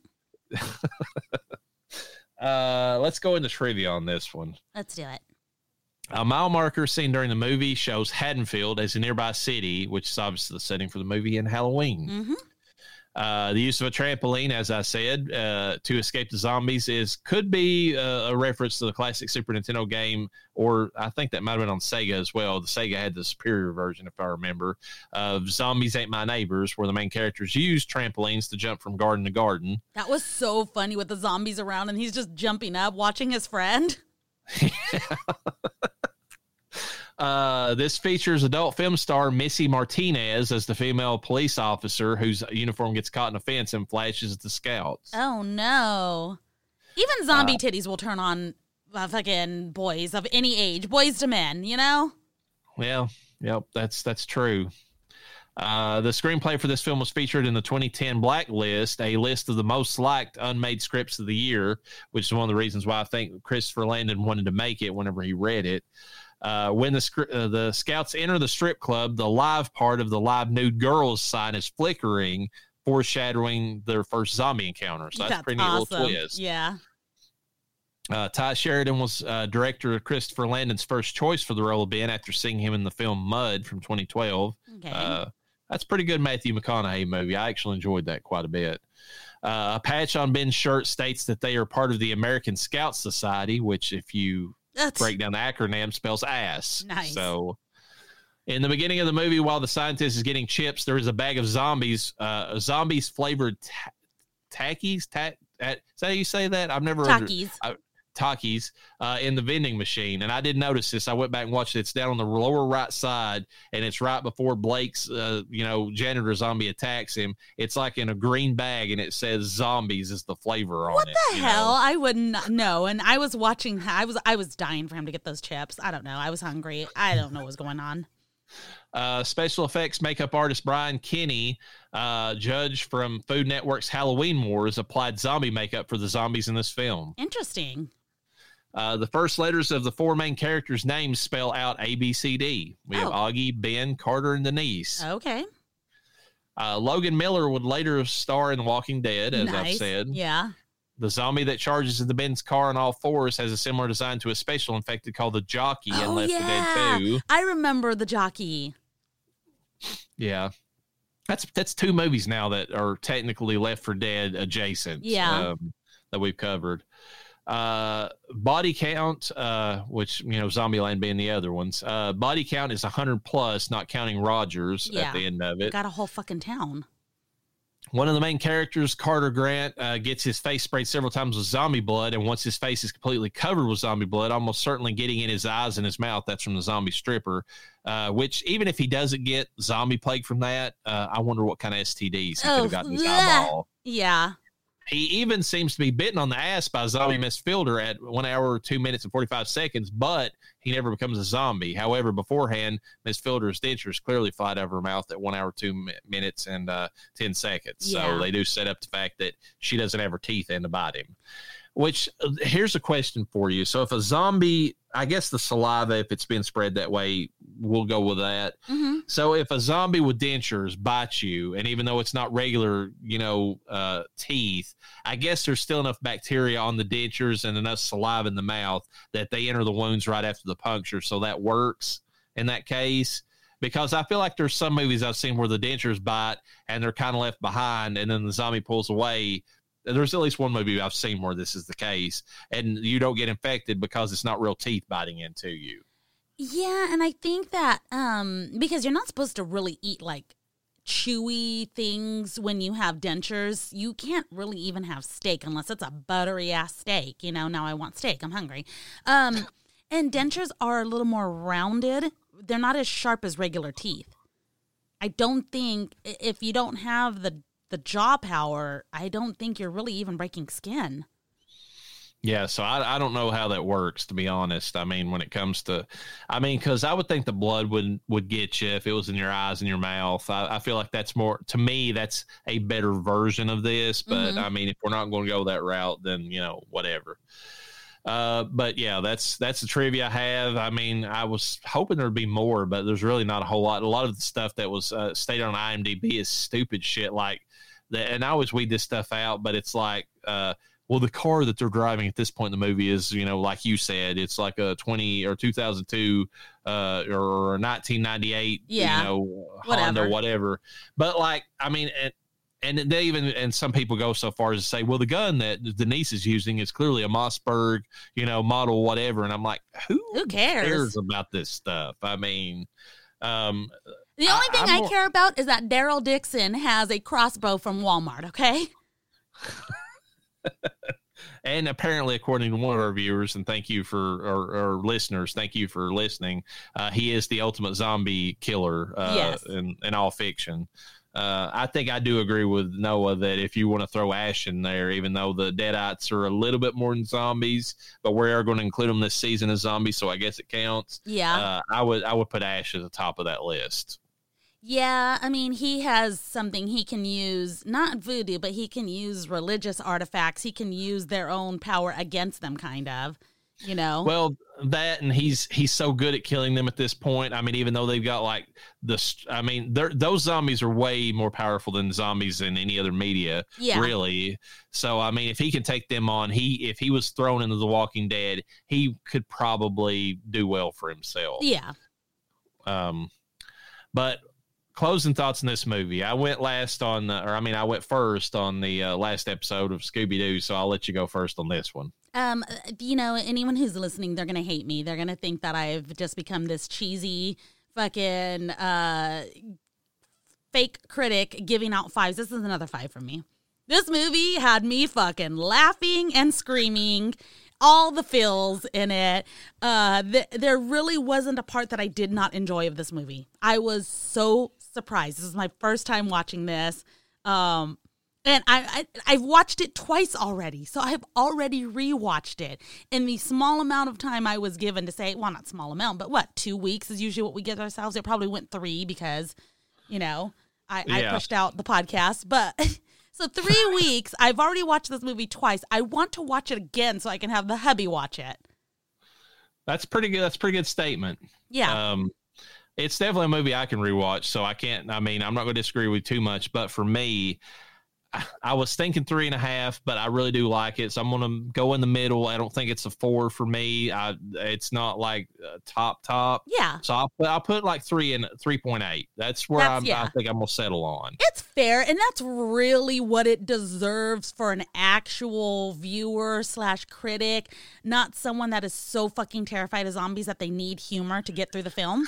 uh, let's go into trivia on this one. Let's do it. A mile marker seen during the movie shows Haddonfield as a nearby city, which is obviously the setting for the movie in Halloween. Mm-hmm. Uh, the use of a trampoline, as I said, uh, to escape the zombies is could be uh, a reference to the classic Super Nintendo game, or I think that might have been on Sega as well. The Sega had the superior version, if I remember, of Zombies Ain't My Neighbors, where the main characters use trampolines to jump from garden to garden. That was so funny with the zombies around and he's just jumping up, watching his friend. Uh, this features adult film star Missy Martinez as the female police officer whose uniform gets caught in a fence and flashes at the scouts. Oh, no. Even zombie Uh, titties will turn on uh, fucking boys of any age, boys to men, you know? Well, yep, that's that's true. Uh, the screenplay for this film was featured in the twenty ten Blacklist, a list of the most liked unmade scripts of the year, which is one of the reasons why I think Christopher Landon wanted to make it whenever he read it. Uh, when the scr- uh, the scouts enter the strip club, the live part of the live nude girls sign is flickering, foreshadowing their first zombie encounter. So that's, a pretty neat awesome. little twist. Yeah. Uh, Ty Sheridan was uh, director of Christopher Landon's first choice for the role of Ben after seeing him in the film Mud from twenty twelve. Okay. Uh, that's a pretty good Matthew McConaughey movie. I actually enjoyed that quite a bit. Uh, a patch on Ben's shirt states that they are part of the American Scout Society, which if you That's break down the acronym spells ass. Nice. So in the beginning of the movie, while the scientist is getting chips, there is a bag of zombies, uh, zombies flavored ta- Takis. Ta- ta- is that how you say that? I've never under- Takis. I- Takis uh, in the vending machine, and I didn't notice this. I went back and watched it. It's down on the lower right side, and it's right before Blake's, uh, you know, janitor zombie attacks him. It's like in a green bag, and it says "zombies" is the flavor on What it. the you hell? know? I wouldn't know. And I was watching. I was I was dying for him to get those chips. I don't know. I was hungry. I don't know what was going on. Uh, special effects makeup artist Brian Kinney, uh, judge from Food Network's Halloween Wars, applied zombie makeup for the zombies in this film. Interesting. Uh, the first letters of the four main characters' names spell out A, B, C, D. We oh. have Augie, Ben, Carter, and Denise. Okay. Uh, Logan Miller would later star in The Walking Dead, as nice. I've said. Yeah. The zombie that charges into Ben's car on all fours has a similar design to a special infected called the Jockey oh, in Left yeah. four Dead two. I remember the Jockey. Yeah. That's that's two movies now that are technically Left four Dead adjacent. Yeah. Um, that we've covered. Uh, body count, uh, which, you know, Zombieland being the other ones. Uh, body count is one hundred plus, not counting Rogers yeah. at the end of it. Got a whole fucking town. One of the main characters, Carter Grant, uh, gets his face sprayed several times with zombie blood, and once his face is completely covered with zombie blood, almost certainly getting in his eyes and his mouth. That's from the zombie stripper, uh, which even if he doesn't get zombie plague from that, uh, I wonder what kind of S T Ds he oh, could have gotten in his eyeball. Yeah. He even seems to be bitten on the ass by zombie Miss Fielder at one hour, two minutes, and forty-five seconds, but he never becomes a zombie. However, beforehand, Miss Fielder's dentures clearly flied out of her mouth at one hour, two minutes, and uh, ten seconds. Yeah. So they do set up the fact that she doesn't have her teeth in to bite him. Which, uh, here's a question for you. So if a zombie, I guess the saliva, if it's been spread that way, we'll go with that. Mm-hmm. So if a zombie with dentures bites you, and even though it's not regular, you know, uh, teeth, I guess there's still enough bacteria on the dentures and enough saliva in the mouth that they enter the wounds right after the puncture. So that works in that case. Because I feel like there's some movies I've seen where the dentures bite and they're kind of left behind, and then the zombie pulls away. There's at least one movie I've seen where this is the case, and you don't get infected because it's not real teeth biting into you. Yeah, and I think that um, because you're not supposed to really eat like chewy things when you have dentures, you can't really even have steak unless it's a buttery ass steak. You know, now I want steak. I'm hungry. Um, and dentures are a little more rounded. They're not as sharp as regular teeth. I don't think if you don't have the the jaw power, I don't think you're really even breaking skin. Yeah, so I, I don't know how that works, to be honest. I mean, when it comes to, I mean, because I would think the blood would would get you if it was in your eyes and your mouth. I, I feel like that's more, to me, that's a better version of this. But, mm-hmm. I mean, if we're not going to go that route, then, you know, whatever. Uh, but, yeah, that's that's the trivia I have. I mean, I was hoping there'd be more, but there's really not a whole lot. A lot of the stuff that was uh, stated on IMDb is stupid shit like that. And I always weed this stuff out, but it's like, uh, well, the car that they're driving at this point in the movie is, you know, like you said, it's like a twenty or two thousand two uh, or nineteen ninety-eight, yeah, you know, whatever. Honda, whatever. But like, I mean, and, and they even, and some people go so far as to say, well, the gun that Denise is using is clearly a Mossberg, you know, model, whatever. And I'm like, who, who cares? cares about this stuff? I mean, um, the only I, thing I'm I more, care about is that Daryl Dixon has a crossbow from Walmart. Okay. And apparently, according to one of our viewers, and thank you for our, our listeners, thank you for listening. Uh, he is the ultimate zombie killer uh, yes. in, in all fiction. Uh, I think I do agree with Noah that if you want to throw Ash in there, even though the Deadites are a little bit more than zombies, but we are going to include them this season as zombies, so I guess it counts. Yeah, uh, I would I would put Ash at the top of that list. Yeah, I mean, he has something he can use, not voodoo, but he can use religious artifacts. He can use their own power against them, kind of, you know? Well, that, and he's he's so good at killing them at this point. I mean, even though they've got, like, the, I mean, those zombies are way more powerful than zombies in any other media, yeah. really. So, I mean, if he can take them on, he if he was thrown into The Walking Dead, he could probably do well for himself. Yeah. Um, but... Closing thoughts on this movie. I went last on, the, or I mean, I went first on the uh, last episode of Scooby-Doo, so I'll let you go first on this one. Um, you know, anyone who's listening, they're going to hate me. They're going to think that I've just become this cheesy fucking uh, fake critic giving out fives. This is another five from me. This movie had me fucking laughing and screaming. All the feels in it. Uh, th- there really wasn't a part that I did not enjoy of this movie. I was so surprised. This is my first time watching this. Um, And I, I, I've watched it twice already. So I've already rewatched it in the small amount of time I was given to say, well, not small amount, but what, two weeks is usually what we give ourselves. It probably went three because, you know, I, yeah. I pushed out the podcast. But so three weeks, I've already watched this movie twice. I want to watch it again so I can have the hubby watch it. That's pretty good. That's a pretty good statement. Yeah. Um, it's definitely a movie I can rewatch. So I can't, I mean, I'm not going to disagree with you too much, but for me, I was thinking three and a half, but I really do like it. So I'm going to go in the middle. I don't think it's a four for me. I, it's not like uh, top, top. Yeah. So I'll put, I'll put like three and three point eight. That's where that's, I'm, yeah. I think I'm going to settle on. It's fair. And that's really what it deserves for an actual viewer slash critic, not someone that is so fucking terrified of zombies that they need humor to get through the film.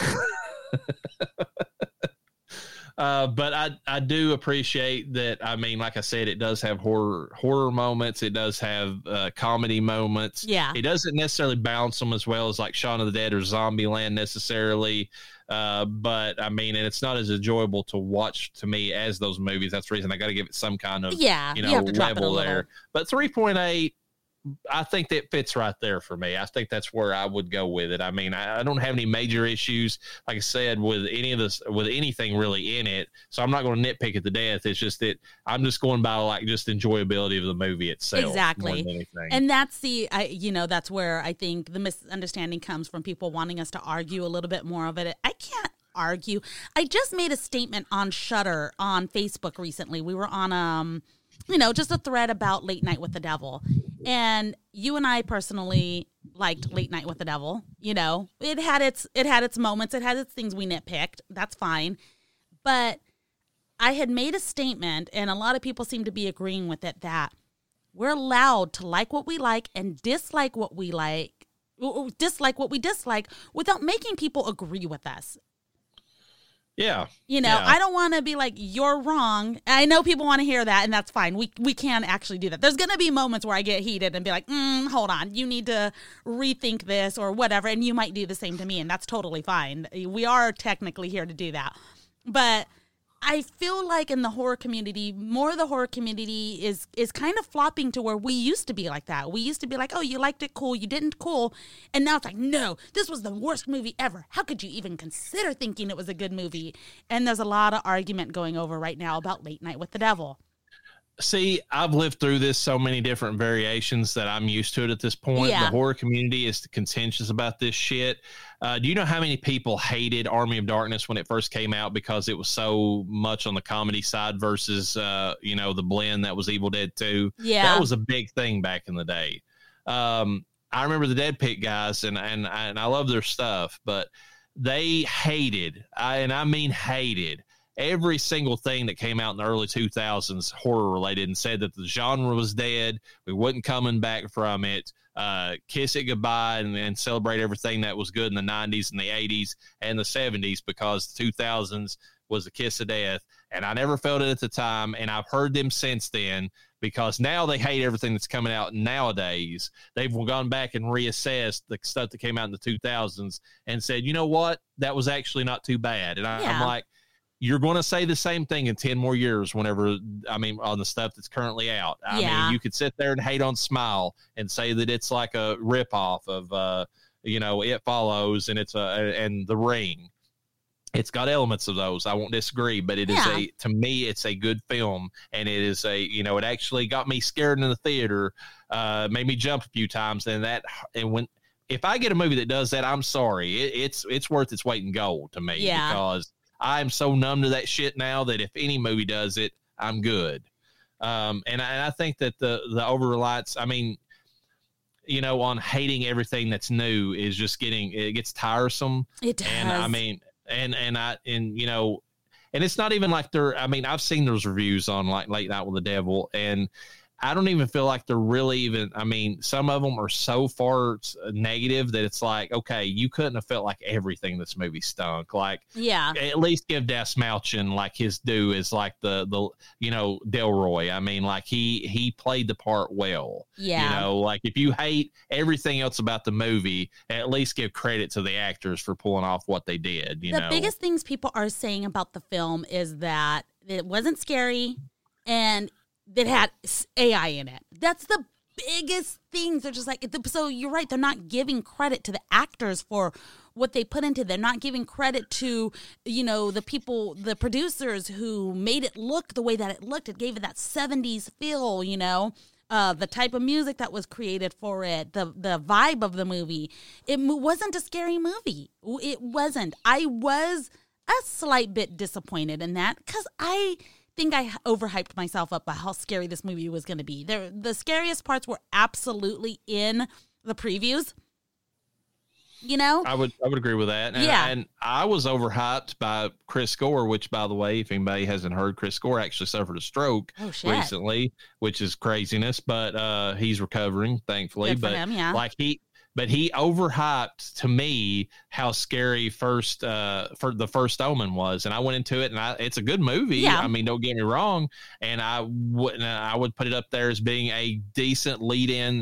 Uh, but I, I do appreciate that. I mean, like I said, it does have horror horror moments. It does have uh, comedy moments. Yeah. It doesn't necessarily balance them as well as like Shaun of the Dead or Zombieland necessarily. Uh, but I mean, and it's not as enjoyable to watch to me as those movies. That's the reason I got to give it some kind of, yeah, you know, you have to drop it a level little. there. But three point eight, I think that fits right there for me. I think that's where I would go with it. I mean, I, I don't have any major issues, like I said, with any of this, with anything really in it. So I'm not going to nitpick it to death. It's just that I'm just going by like just enjoyability of the movie itself. Exactly. And that's the, I, you know, that's where I think the misunderstanding comes from people wanting us to argue a little bit more of it. I can't argue. I just made a statement on Shudder on Facebook recently. We were on, um, you know, just a thread about Late Night with the Devil. And you and I personally liked Late Night with the Devil. You know, it had its it had its moments. It had its things we nitpicked. That's fine. But I had made a statement, and a lot of people seem to be agreeing with it, that we're allowed to like what we like and dislike what we like, or dislike what we dislike without making people agree with us. Yeah. You know, yeah. I don't want to be like, you're wrong. I know people want to hear that, and that's fine. We we can actually do that. There's going to be moments where I get heated and be like, mm, hold on, you need to rethink this or whatever, and you might do the same to me, and that's totally fine. We are technically here to do that. But I feel like in the horror community, more of the horror community is is kind of flopping to where we used to be like that. We used to be like, oh, you liked it, cool. You didn't, cool. And now it's like, no, this was the worst movie ever. How could you even consider thinking it was a good movie? And there's a lot of argument going over right now about Late Night with the Devil. See, I've lived through this so many different variations that I'm used to it at this point. Yeah. The horror community is contentious about this shit. Uh, do you know how many people hated Army of Darkness when it first came out because it was so much on the comedy side versus, uh, you know, the blend that was Evil Dead two? Yeah. That was a big thing back in the day. Um, I remember the Dead Pit guys, and, and, and I love their stuff, but they hated, I, and I mean hated, every single thing that came out in the early two thousands horror related, and said that the genre was dead. We wasn't coming back from it. Uh, kiss it goodbye and, and celebrate everything that was good in the nineties and the eighties and the seventies, because the two thousands was the kiss of death. And I never felt it at the time. And I've heard them since then, because now they hate everything that's coming out nowadays. They've gone back and reassessed the stuff that came out in the two thousands and said, you know what? That was actually not too bad. And I, Yeah. I'm like, you're going to say the same thing in ten more years whenever, I mean, on the stuff that's currently out. I Yeah. mean, you could sit there and hate on Smile and say that it's like a ripoff of, uh, you know, It Follows and it's a, and The Ring. It's got elements of those. I won't disagree, but it Yeah. is a, to me, it's a good film. And it is a, you know, it actually got me scared in the theater, uh, made me jump a few times. And that, and when, if I get a movie that does that, I'm sorry. It, it's, it's worth its weight in gold to me. Yeah. Because I'm so numb to that shit now that if any movie does it, I'm good. Um, and, I, and I think that the, the over-reliance, I mean, you know, on hating everything that's new is just getting, it gets tiresome. It does. And I mean, and, and I, and, you know, and it's not even like they're, I mean, I've seen those reviews on like Late Night with the Devil, and I don't even feel like they're really even, I mean, some of them are so far negative that it's like, okay, you couldn't have felt like everything this movie stunk. Like, yeah. at least give Des Malchin like his due as like the, the, you know, Delroy. I mean, like he, he played the part well. Yeah. You know, like if you hate everything else about the movie, at least give credit to the actors for pulling off what they did. You the know, biggest things people are saying about the film is that it wasn't scary, and that had A I in it. That's the biggest things. They're just like, so you're right. They're not giving credit to the actors for what they put into. They're not giving credit to, you know, the people, the producers who made it look the way that it looked. It gave it that seventies feel, you know, uh, the type of music that was created for it, the the vibe of the movie. It wasn't a scary movie. It wasn't. I was a slight bit disappointed in that because I think I overhyped myself up by how scary this movie was going to be. There, the scariest parts were absolutely in the previews. You know, I would I would agree with that. And, yeah, and I was overhyped by Chris Gore, which, by the way, if anybody hasn't heard, Chris Gore actually suffered a stroke oh, shit. recently, which is craziness. But uh, he's recovering, thankfully. Good for but him, yeah. like he. But he overhyped to me how scary first uh, for the first Omen was, and I went into it, and I, it's a good movie. Yeah. I mean, don't get me wrong, and I would I would put it up there as being a decent lead-in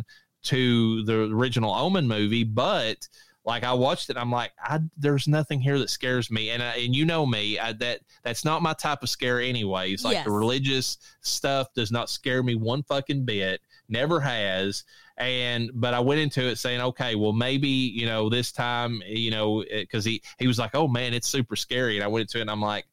to the original Omen movie. But like I watched it, I'm like, I, there's nothing here that scares me, and I, and you know me, I, that that's not my type of scare anyways. Like yes. the religious stuff does not scare me one fucking bit, never has. And, but I went into it saying, okay, well, maybe, you know, this time, you know, because he, he was like, oh man, it's super scary. And I went into it and I'm like,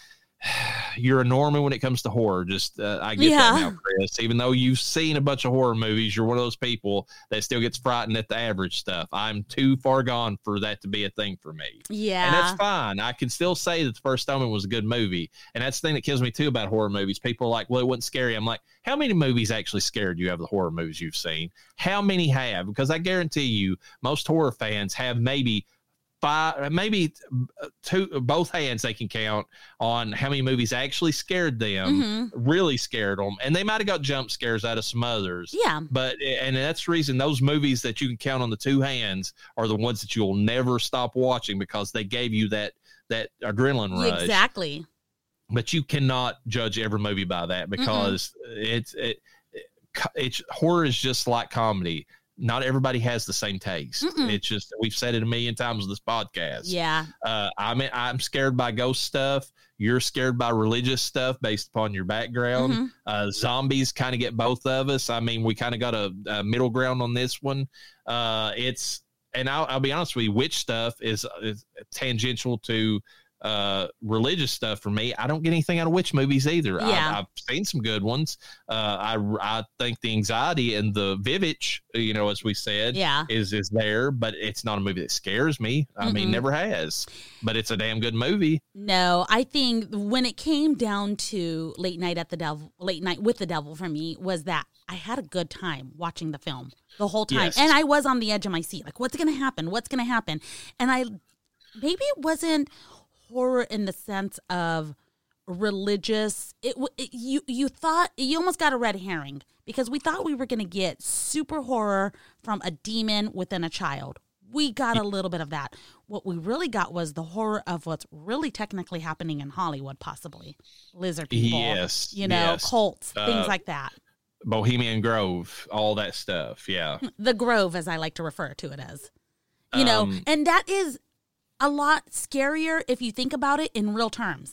you're a Norman when it comes to horror. Just, uh, I get yeah. that now, Chris. Even though you've seen a bunch of horror movies, you're one of those people that still gets frightened at the average stuff. I'm too far gone for that to be a thing for me. Yeah. And that's fine. I can still say that the first Omen was a good movie. And that's the thing that kills me too about horror movies. People are like, well, it wasn't scary. I'm like, how many movies actually scared you out of the horror movies you've seen? How many have? Because I guarantee you, most horror fans have maybe five, maybe two, both hands they can count on how many movies actually scared them, mm-hmm. really scared them. And they might have got jump scares out of some others. Yeah. But, and that's the reason those movies that you can count on the two hands are the ones that you'll never stop watching because they gave you that, that adrenaline rush. Exactly. But you cannot judge every movie by that because Mm-mm. it's, it, it, it's horror is just like comedy. Not everybody has the same taste. Mm-mm. It's just, we've said it a million times on this podcast. Yeah. Uh, I'm, I'm scared by ghost stuff. You're scared by religious stuff based upon your background. Mm-hmm. Uh, zombies kind of get both of us. I mean, we kind of got a, a middle ground on this one. Uh, it's, and I'll, I'll be honest with you, witch stuff is, is tangential to uh religious stuff for me. I don't get anything out of witch movies either. Yeah. I've, I've seen some good ones. Uh, I I think the anxiety and the vivitch, you know, as we said, yeah. is is there, but it's not a movie that scares me. I Mm-mm. mean, never has. But it's a damn good movie. No, I think when it came down to Late Night at the Devil, Late Night with the Devil for me was that I had a good time watching the film the whole time, yes. and I was on the edge of my seat, like, what's going to happen? What's going to happen? And I maybe it wasn't horror in the sense of religious. It, it you you thought you almost got a red herring because we thought we were going to get super horror from a demon within a child. We got a little bit of that. What we really got was the horror of what's really technically happening in Hollywood, possibly lizard people, yes, you know, yes. cults, uh, things like that. Bohemian Grove, all that stuff. Yeah, the Grove, as I like to refer to it as, you um, know, and that is a lot scarier if you think about it in real terms.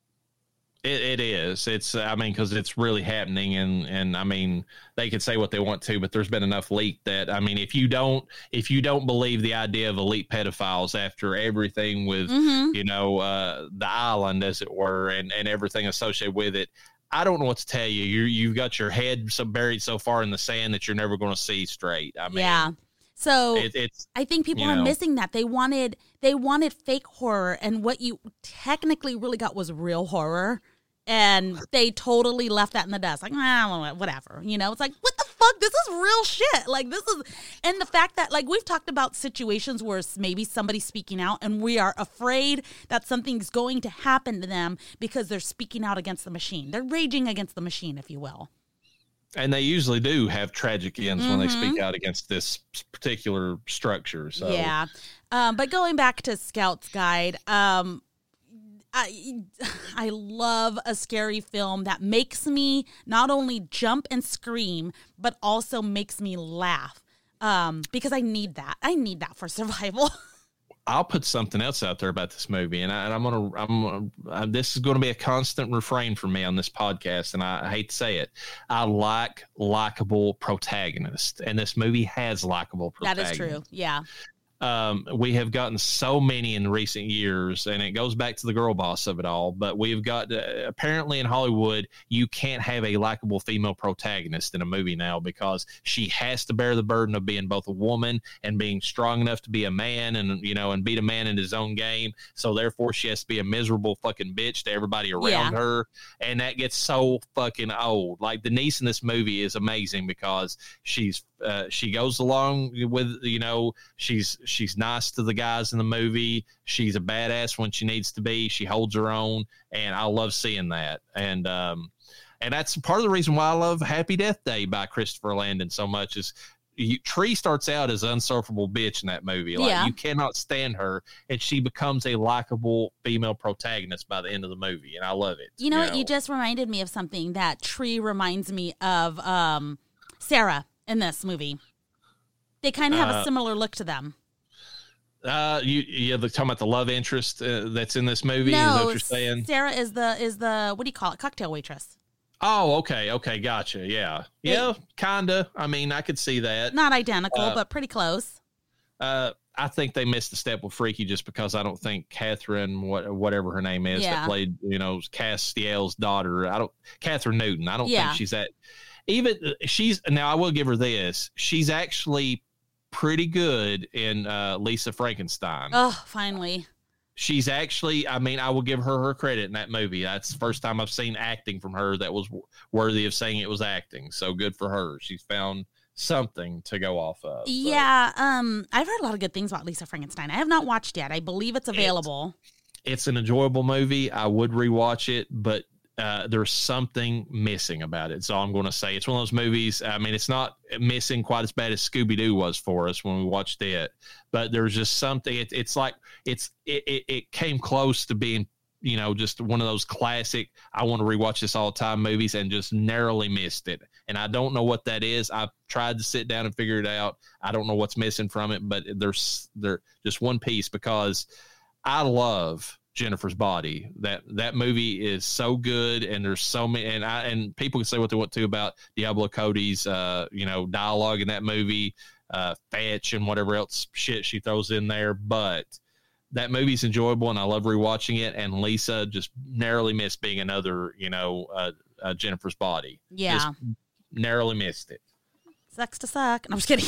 It, it is. It's, I mean, because it's really happening. And, and I mean, they could say what they want to, but there's been enough leaked that, I mean, if you don't, if you don't believe the idea of elite pedophiles after everything with, mm-hmm. you know, uh, the island, as it were, and, and everything associated with it, I don't know what to tell you. You you've got your head so buried so far in the sand that you're never going to see straight. I mean, yeah. So it, it's, I think people you are know, missing that. They wanted they wanted fake horror, and what you technically really got was real horror, and they totally left that in the dust. Like, ah, whatever, you know. It's like, what the fuck? This is real shit. Like, this is, and the fact that, like, we've talked about situations where maybe somebody's speaking out, and we are afraid that something's going to happen to them because they're speaking out against the machine. They're raging against the machine, if you will. And they usually do have tragic ends mm-hmm. when they speak out against this particular structure. So yeah, um, but going back to Scout's Guide, um, I I love a scary film that makes me not only jump and scream, but also makes me laugh. Um, because I need that. I need that for survival. I'll put something else out there about this movie, and, I, and I'm gonna, I'm gonna, uh, this is going to be a constant refrain for me on this podcast, and I, I hate to say it. I like likable protagonists, and this movie has likable protagonists. That is true. Yeah. Um, we have gotten so many in recent years, and it goes back to the girl boss of it all. But we've got uh, apparently in Hollywood, you can't have a likable female protagonist in a movie now because she has to bear the burden of being both a woman and being strong enough to be a man, and you know, and beat a man in his own game. So therefore, she has to be a miserable fucking bitch to everybody around Yeah. her, and that gets so fucking old. Like Denise in this movie is amazing because she's uh, she goes along with, you know, she's. She's nice to the guys in the movie. She's a badass when she needs to be. She holds her own, and I love seeing that. And um, and that's part of the reason why I love Happy Death Day by Christopher Landon so much. Is you, Tree starts out as an unsufferable bitch in that movie. Like Yeah. you cannot stand her, and she becomes a likable female protagonist by the end of the movie, and I love it. You know what? You just reminded me of something. That Tree reminds me of um, Sarah in this movie. They kind of have Uh, a similar look to them. Uh, you you're talking about the love interest uh, that's in this movie? Is that No, what you're saying? Sarah is the is the what do you call it? Cocktail waitress. Oh, okay, okay, gotcha. Yeah, yeah, kinda. I mean, I could see that. Not identical, Uh, but pretty close. Uh, I think they missed a step with Freaky just because I don't think Catherine, what whatever her name is, Yeah. that played, you know, Castiel's daughter. I don't, Catherine Newton. I don't Yeah. think she's that. Even she's now. I will give her this. She's actually pretty good in uh, Lisa Frankenstein. Oh, finally. She's actually, I mean, I will give her her credit in that movie. That's the first time I've seen acting from her that was w- worthy of saying it was acting. So good for her. She's found something to go off of. So Yeah, um, I've heard a lot of good things about Lisa Frankenstein. I have not watched yet. I believe it's available. It's an enjoyable movie. I would rewatch it, but uh, there's something missing about it. So I'm going to say it's one of those movies. I mean, it's not missing quite as bad as Scooby-Doo was for us when we watched it, but there's just something. It, it's like it's it, it, it came close to being, you know, just one of those classic, I want to rewatch this all the time movies, and just narrowly missed it. And I don't know what that is. I've tried to sit down and figure it out. I don't know what's missing from it, but there's there just one piece, because I love Jennifer's Body. That that movie is so good, and there's so many, and I and people can say what they want to about Diablo Cody's uh you know dialogue in that movie, uh fetch and whatever else shit she throws in there, but that movie's enjoyable, and I love rewatching it. And Lisa just narrowly missed being another, you know, uh, uh Jennifer's Body. Yeah. Just narrowly missed it. Sucks to suck. No, I'm just kidding.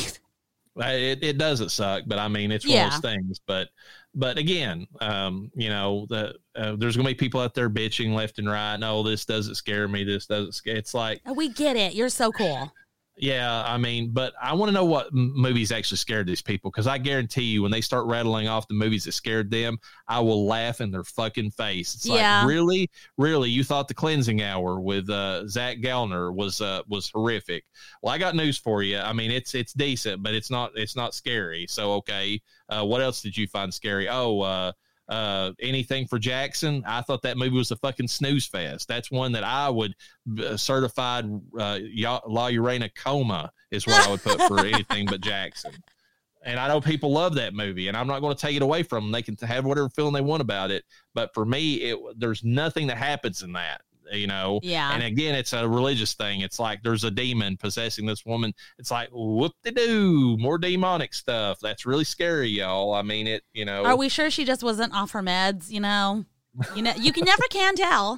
It, it doesn't suck, but I mean, it's one Yeah. of those things. But, but again, um, you know, the uh, there's gonna be people out there bitching left and right. No, this doesn't scare me. This doesn't scare. It's like, We get it. You're so cool. yeah, I mean, but I want to know what m- movies actually scared these people, because I guarantee you, when they start rattling off the movies that scared them, I will laugh in their fucking face. It's Yeah. like, really, really, you thought The Cleansing Hour with uh, Zach Gallner was uh, was horrific? Well, I got news for you. I mean, it's it's decent, but it's not it's not scary. So okay, uh, what else did you find scary? Oh, uh, uh, anything for Jackson? I thought that movie was a fucking snooze fest. That's one that I would uh, certified uh, La Llorona coma is what I would put for anything but Jackson. And I know people love that movie, and I'm not going to take it away from them. They can have whatever feeling they want about it. But for me, it there's nothing that happens in that, you know? Yeah. And again, it's a religious thing. It's like there's a demon possessing this woman. It's like, whoop-de-doo, more demonic stuff. That's really scary, y'all. I mean, it, you know. Are we sure she just wasn't off her meds? You know, you know, you can never can tell.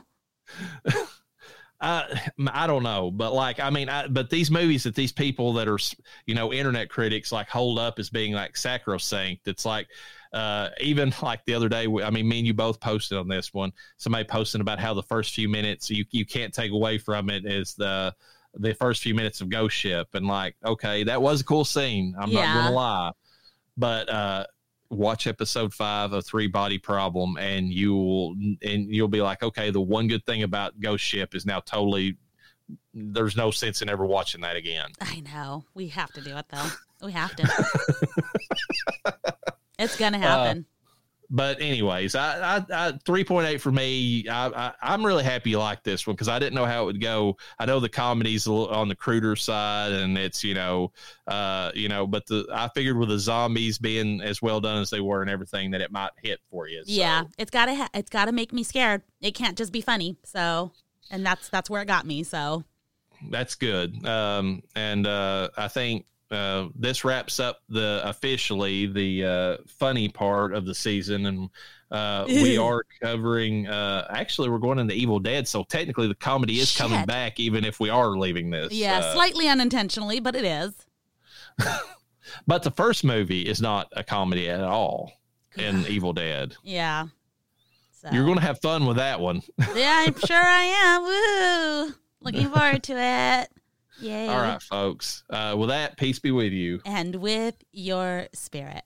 Uh, I don't know, but like, I mean, I, but these movies that these people that are, you know, internet critics like hold up as being like sacrosanct. It's like, uh, even like the other day, I mean, me and you both posted on this one, somebody posting about how the first few minutes you, you can't take away from it is the, the first few minutes of Ghost Ship. And like, okay, that was a cool scene. I'm Yeah. not going to lie, but, uh, watch episode five of Three Body Problem, and you'll and you'll be like, okay, the one good thing about Ghost Ship is now totally, there's no sense in ever watching that again. I know. We have to do it though. We have to. It's gonna happen. but anyways, I, I, I three point eight for me. I, I, I'm really happy you like this one because I didn't know how it would go. I know the comedy's a little on the cruder side, and it's you know, uh, you know, but the I figured with the zombies being as well done as they were and everything that it might hit for you. So. Yeah, it's gotta ha- it's gotta make me scared. It can't just be funny. So, and that's that's where it got me. So that's good. Um, and uh, I think. Uh, this wraps up the officially the uh, funny part of the season, and uh, we are covering. Uh, actually, we're going into Evil Dead, so technically the comedy is Shit. coming back, even if we are leaving this. Yeah, uh, slightly unintentionally, but it is. But the first movie is not a comedy at all in Evil Dead. Yeah, so. You're going to have fun with that one. Yeah, I'm sure I am. Woo! Looking forward to it. Yay. All right, folks. Uh, with that, peace be with you. And with your spirit.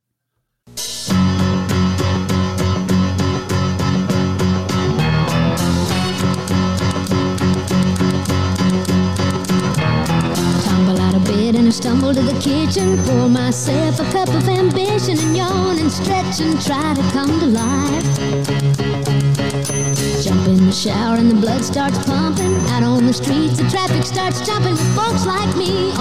Tumble out of bed and I stumble to the kitchen. Pour myself a cup of ambition and yawn and stretch and try to come to life. Jump in the shower and the blood starts pumping. Out on the streets the traffic starts jumping with folks like me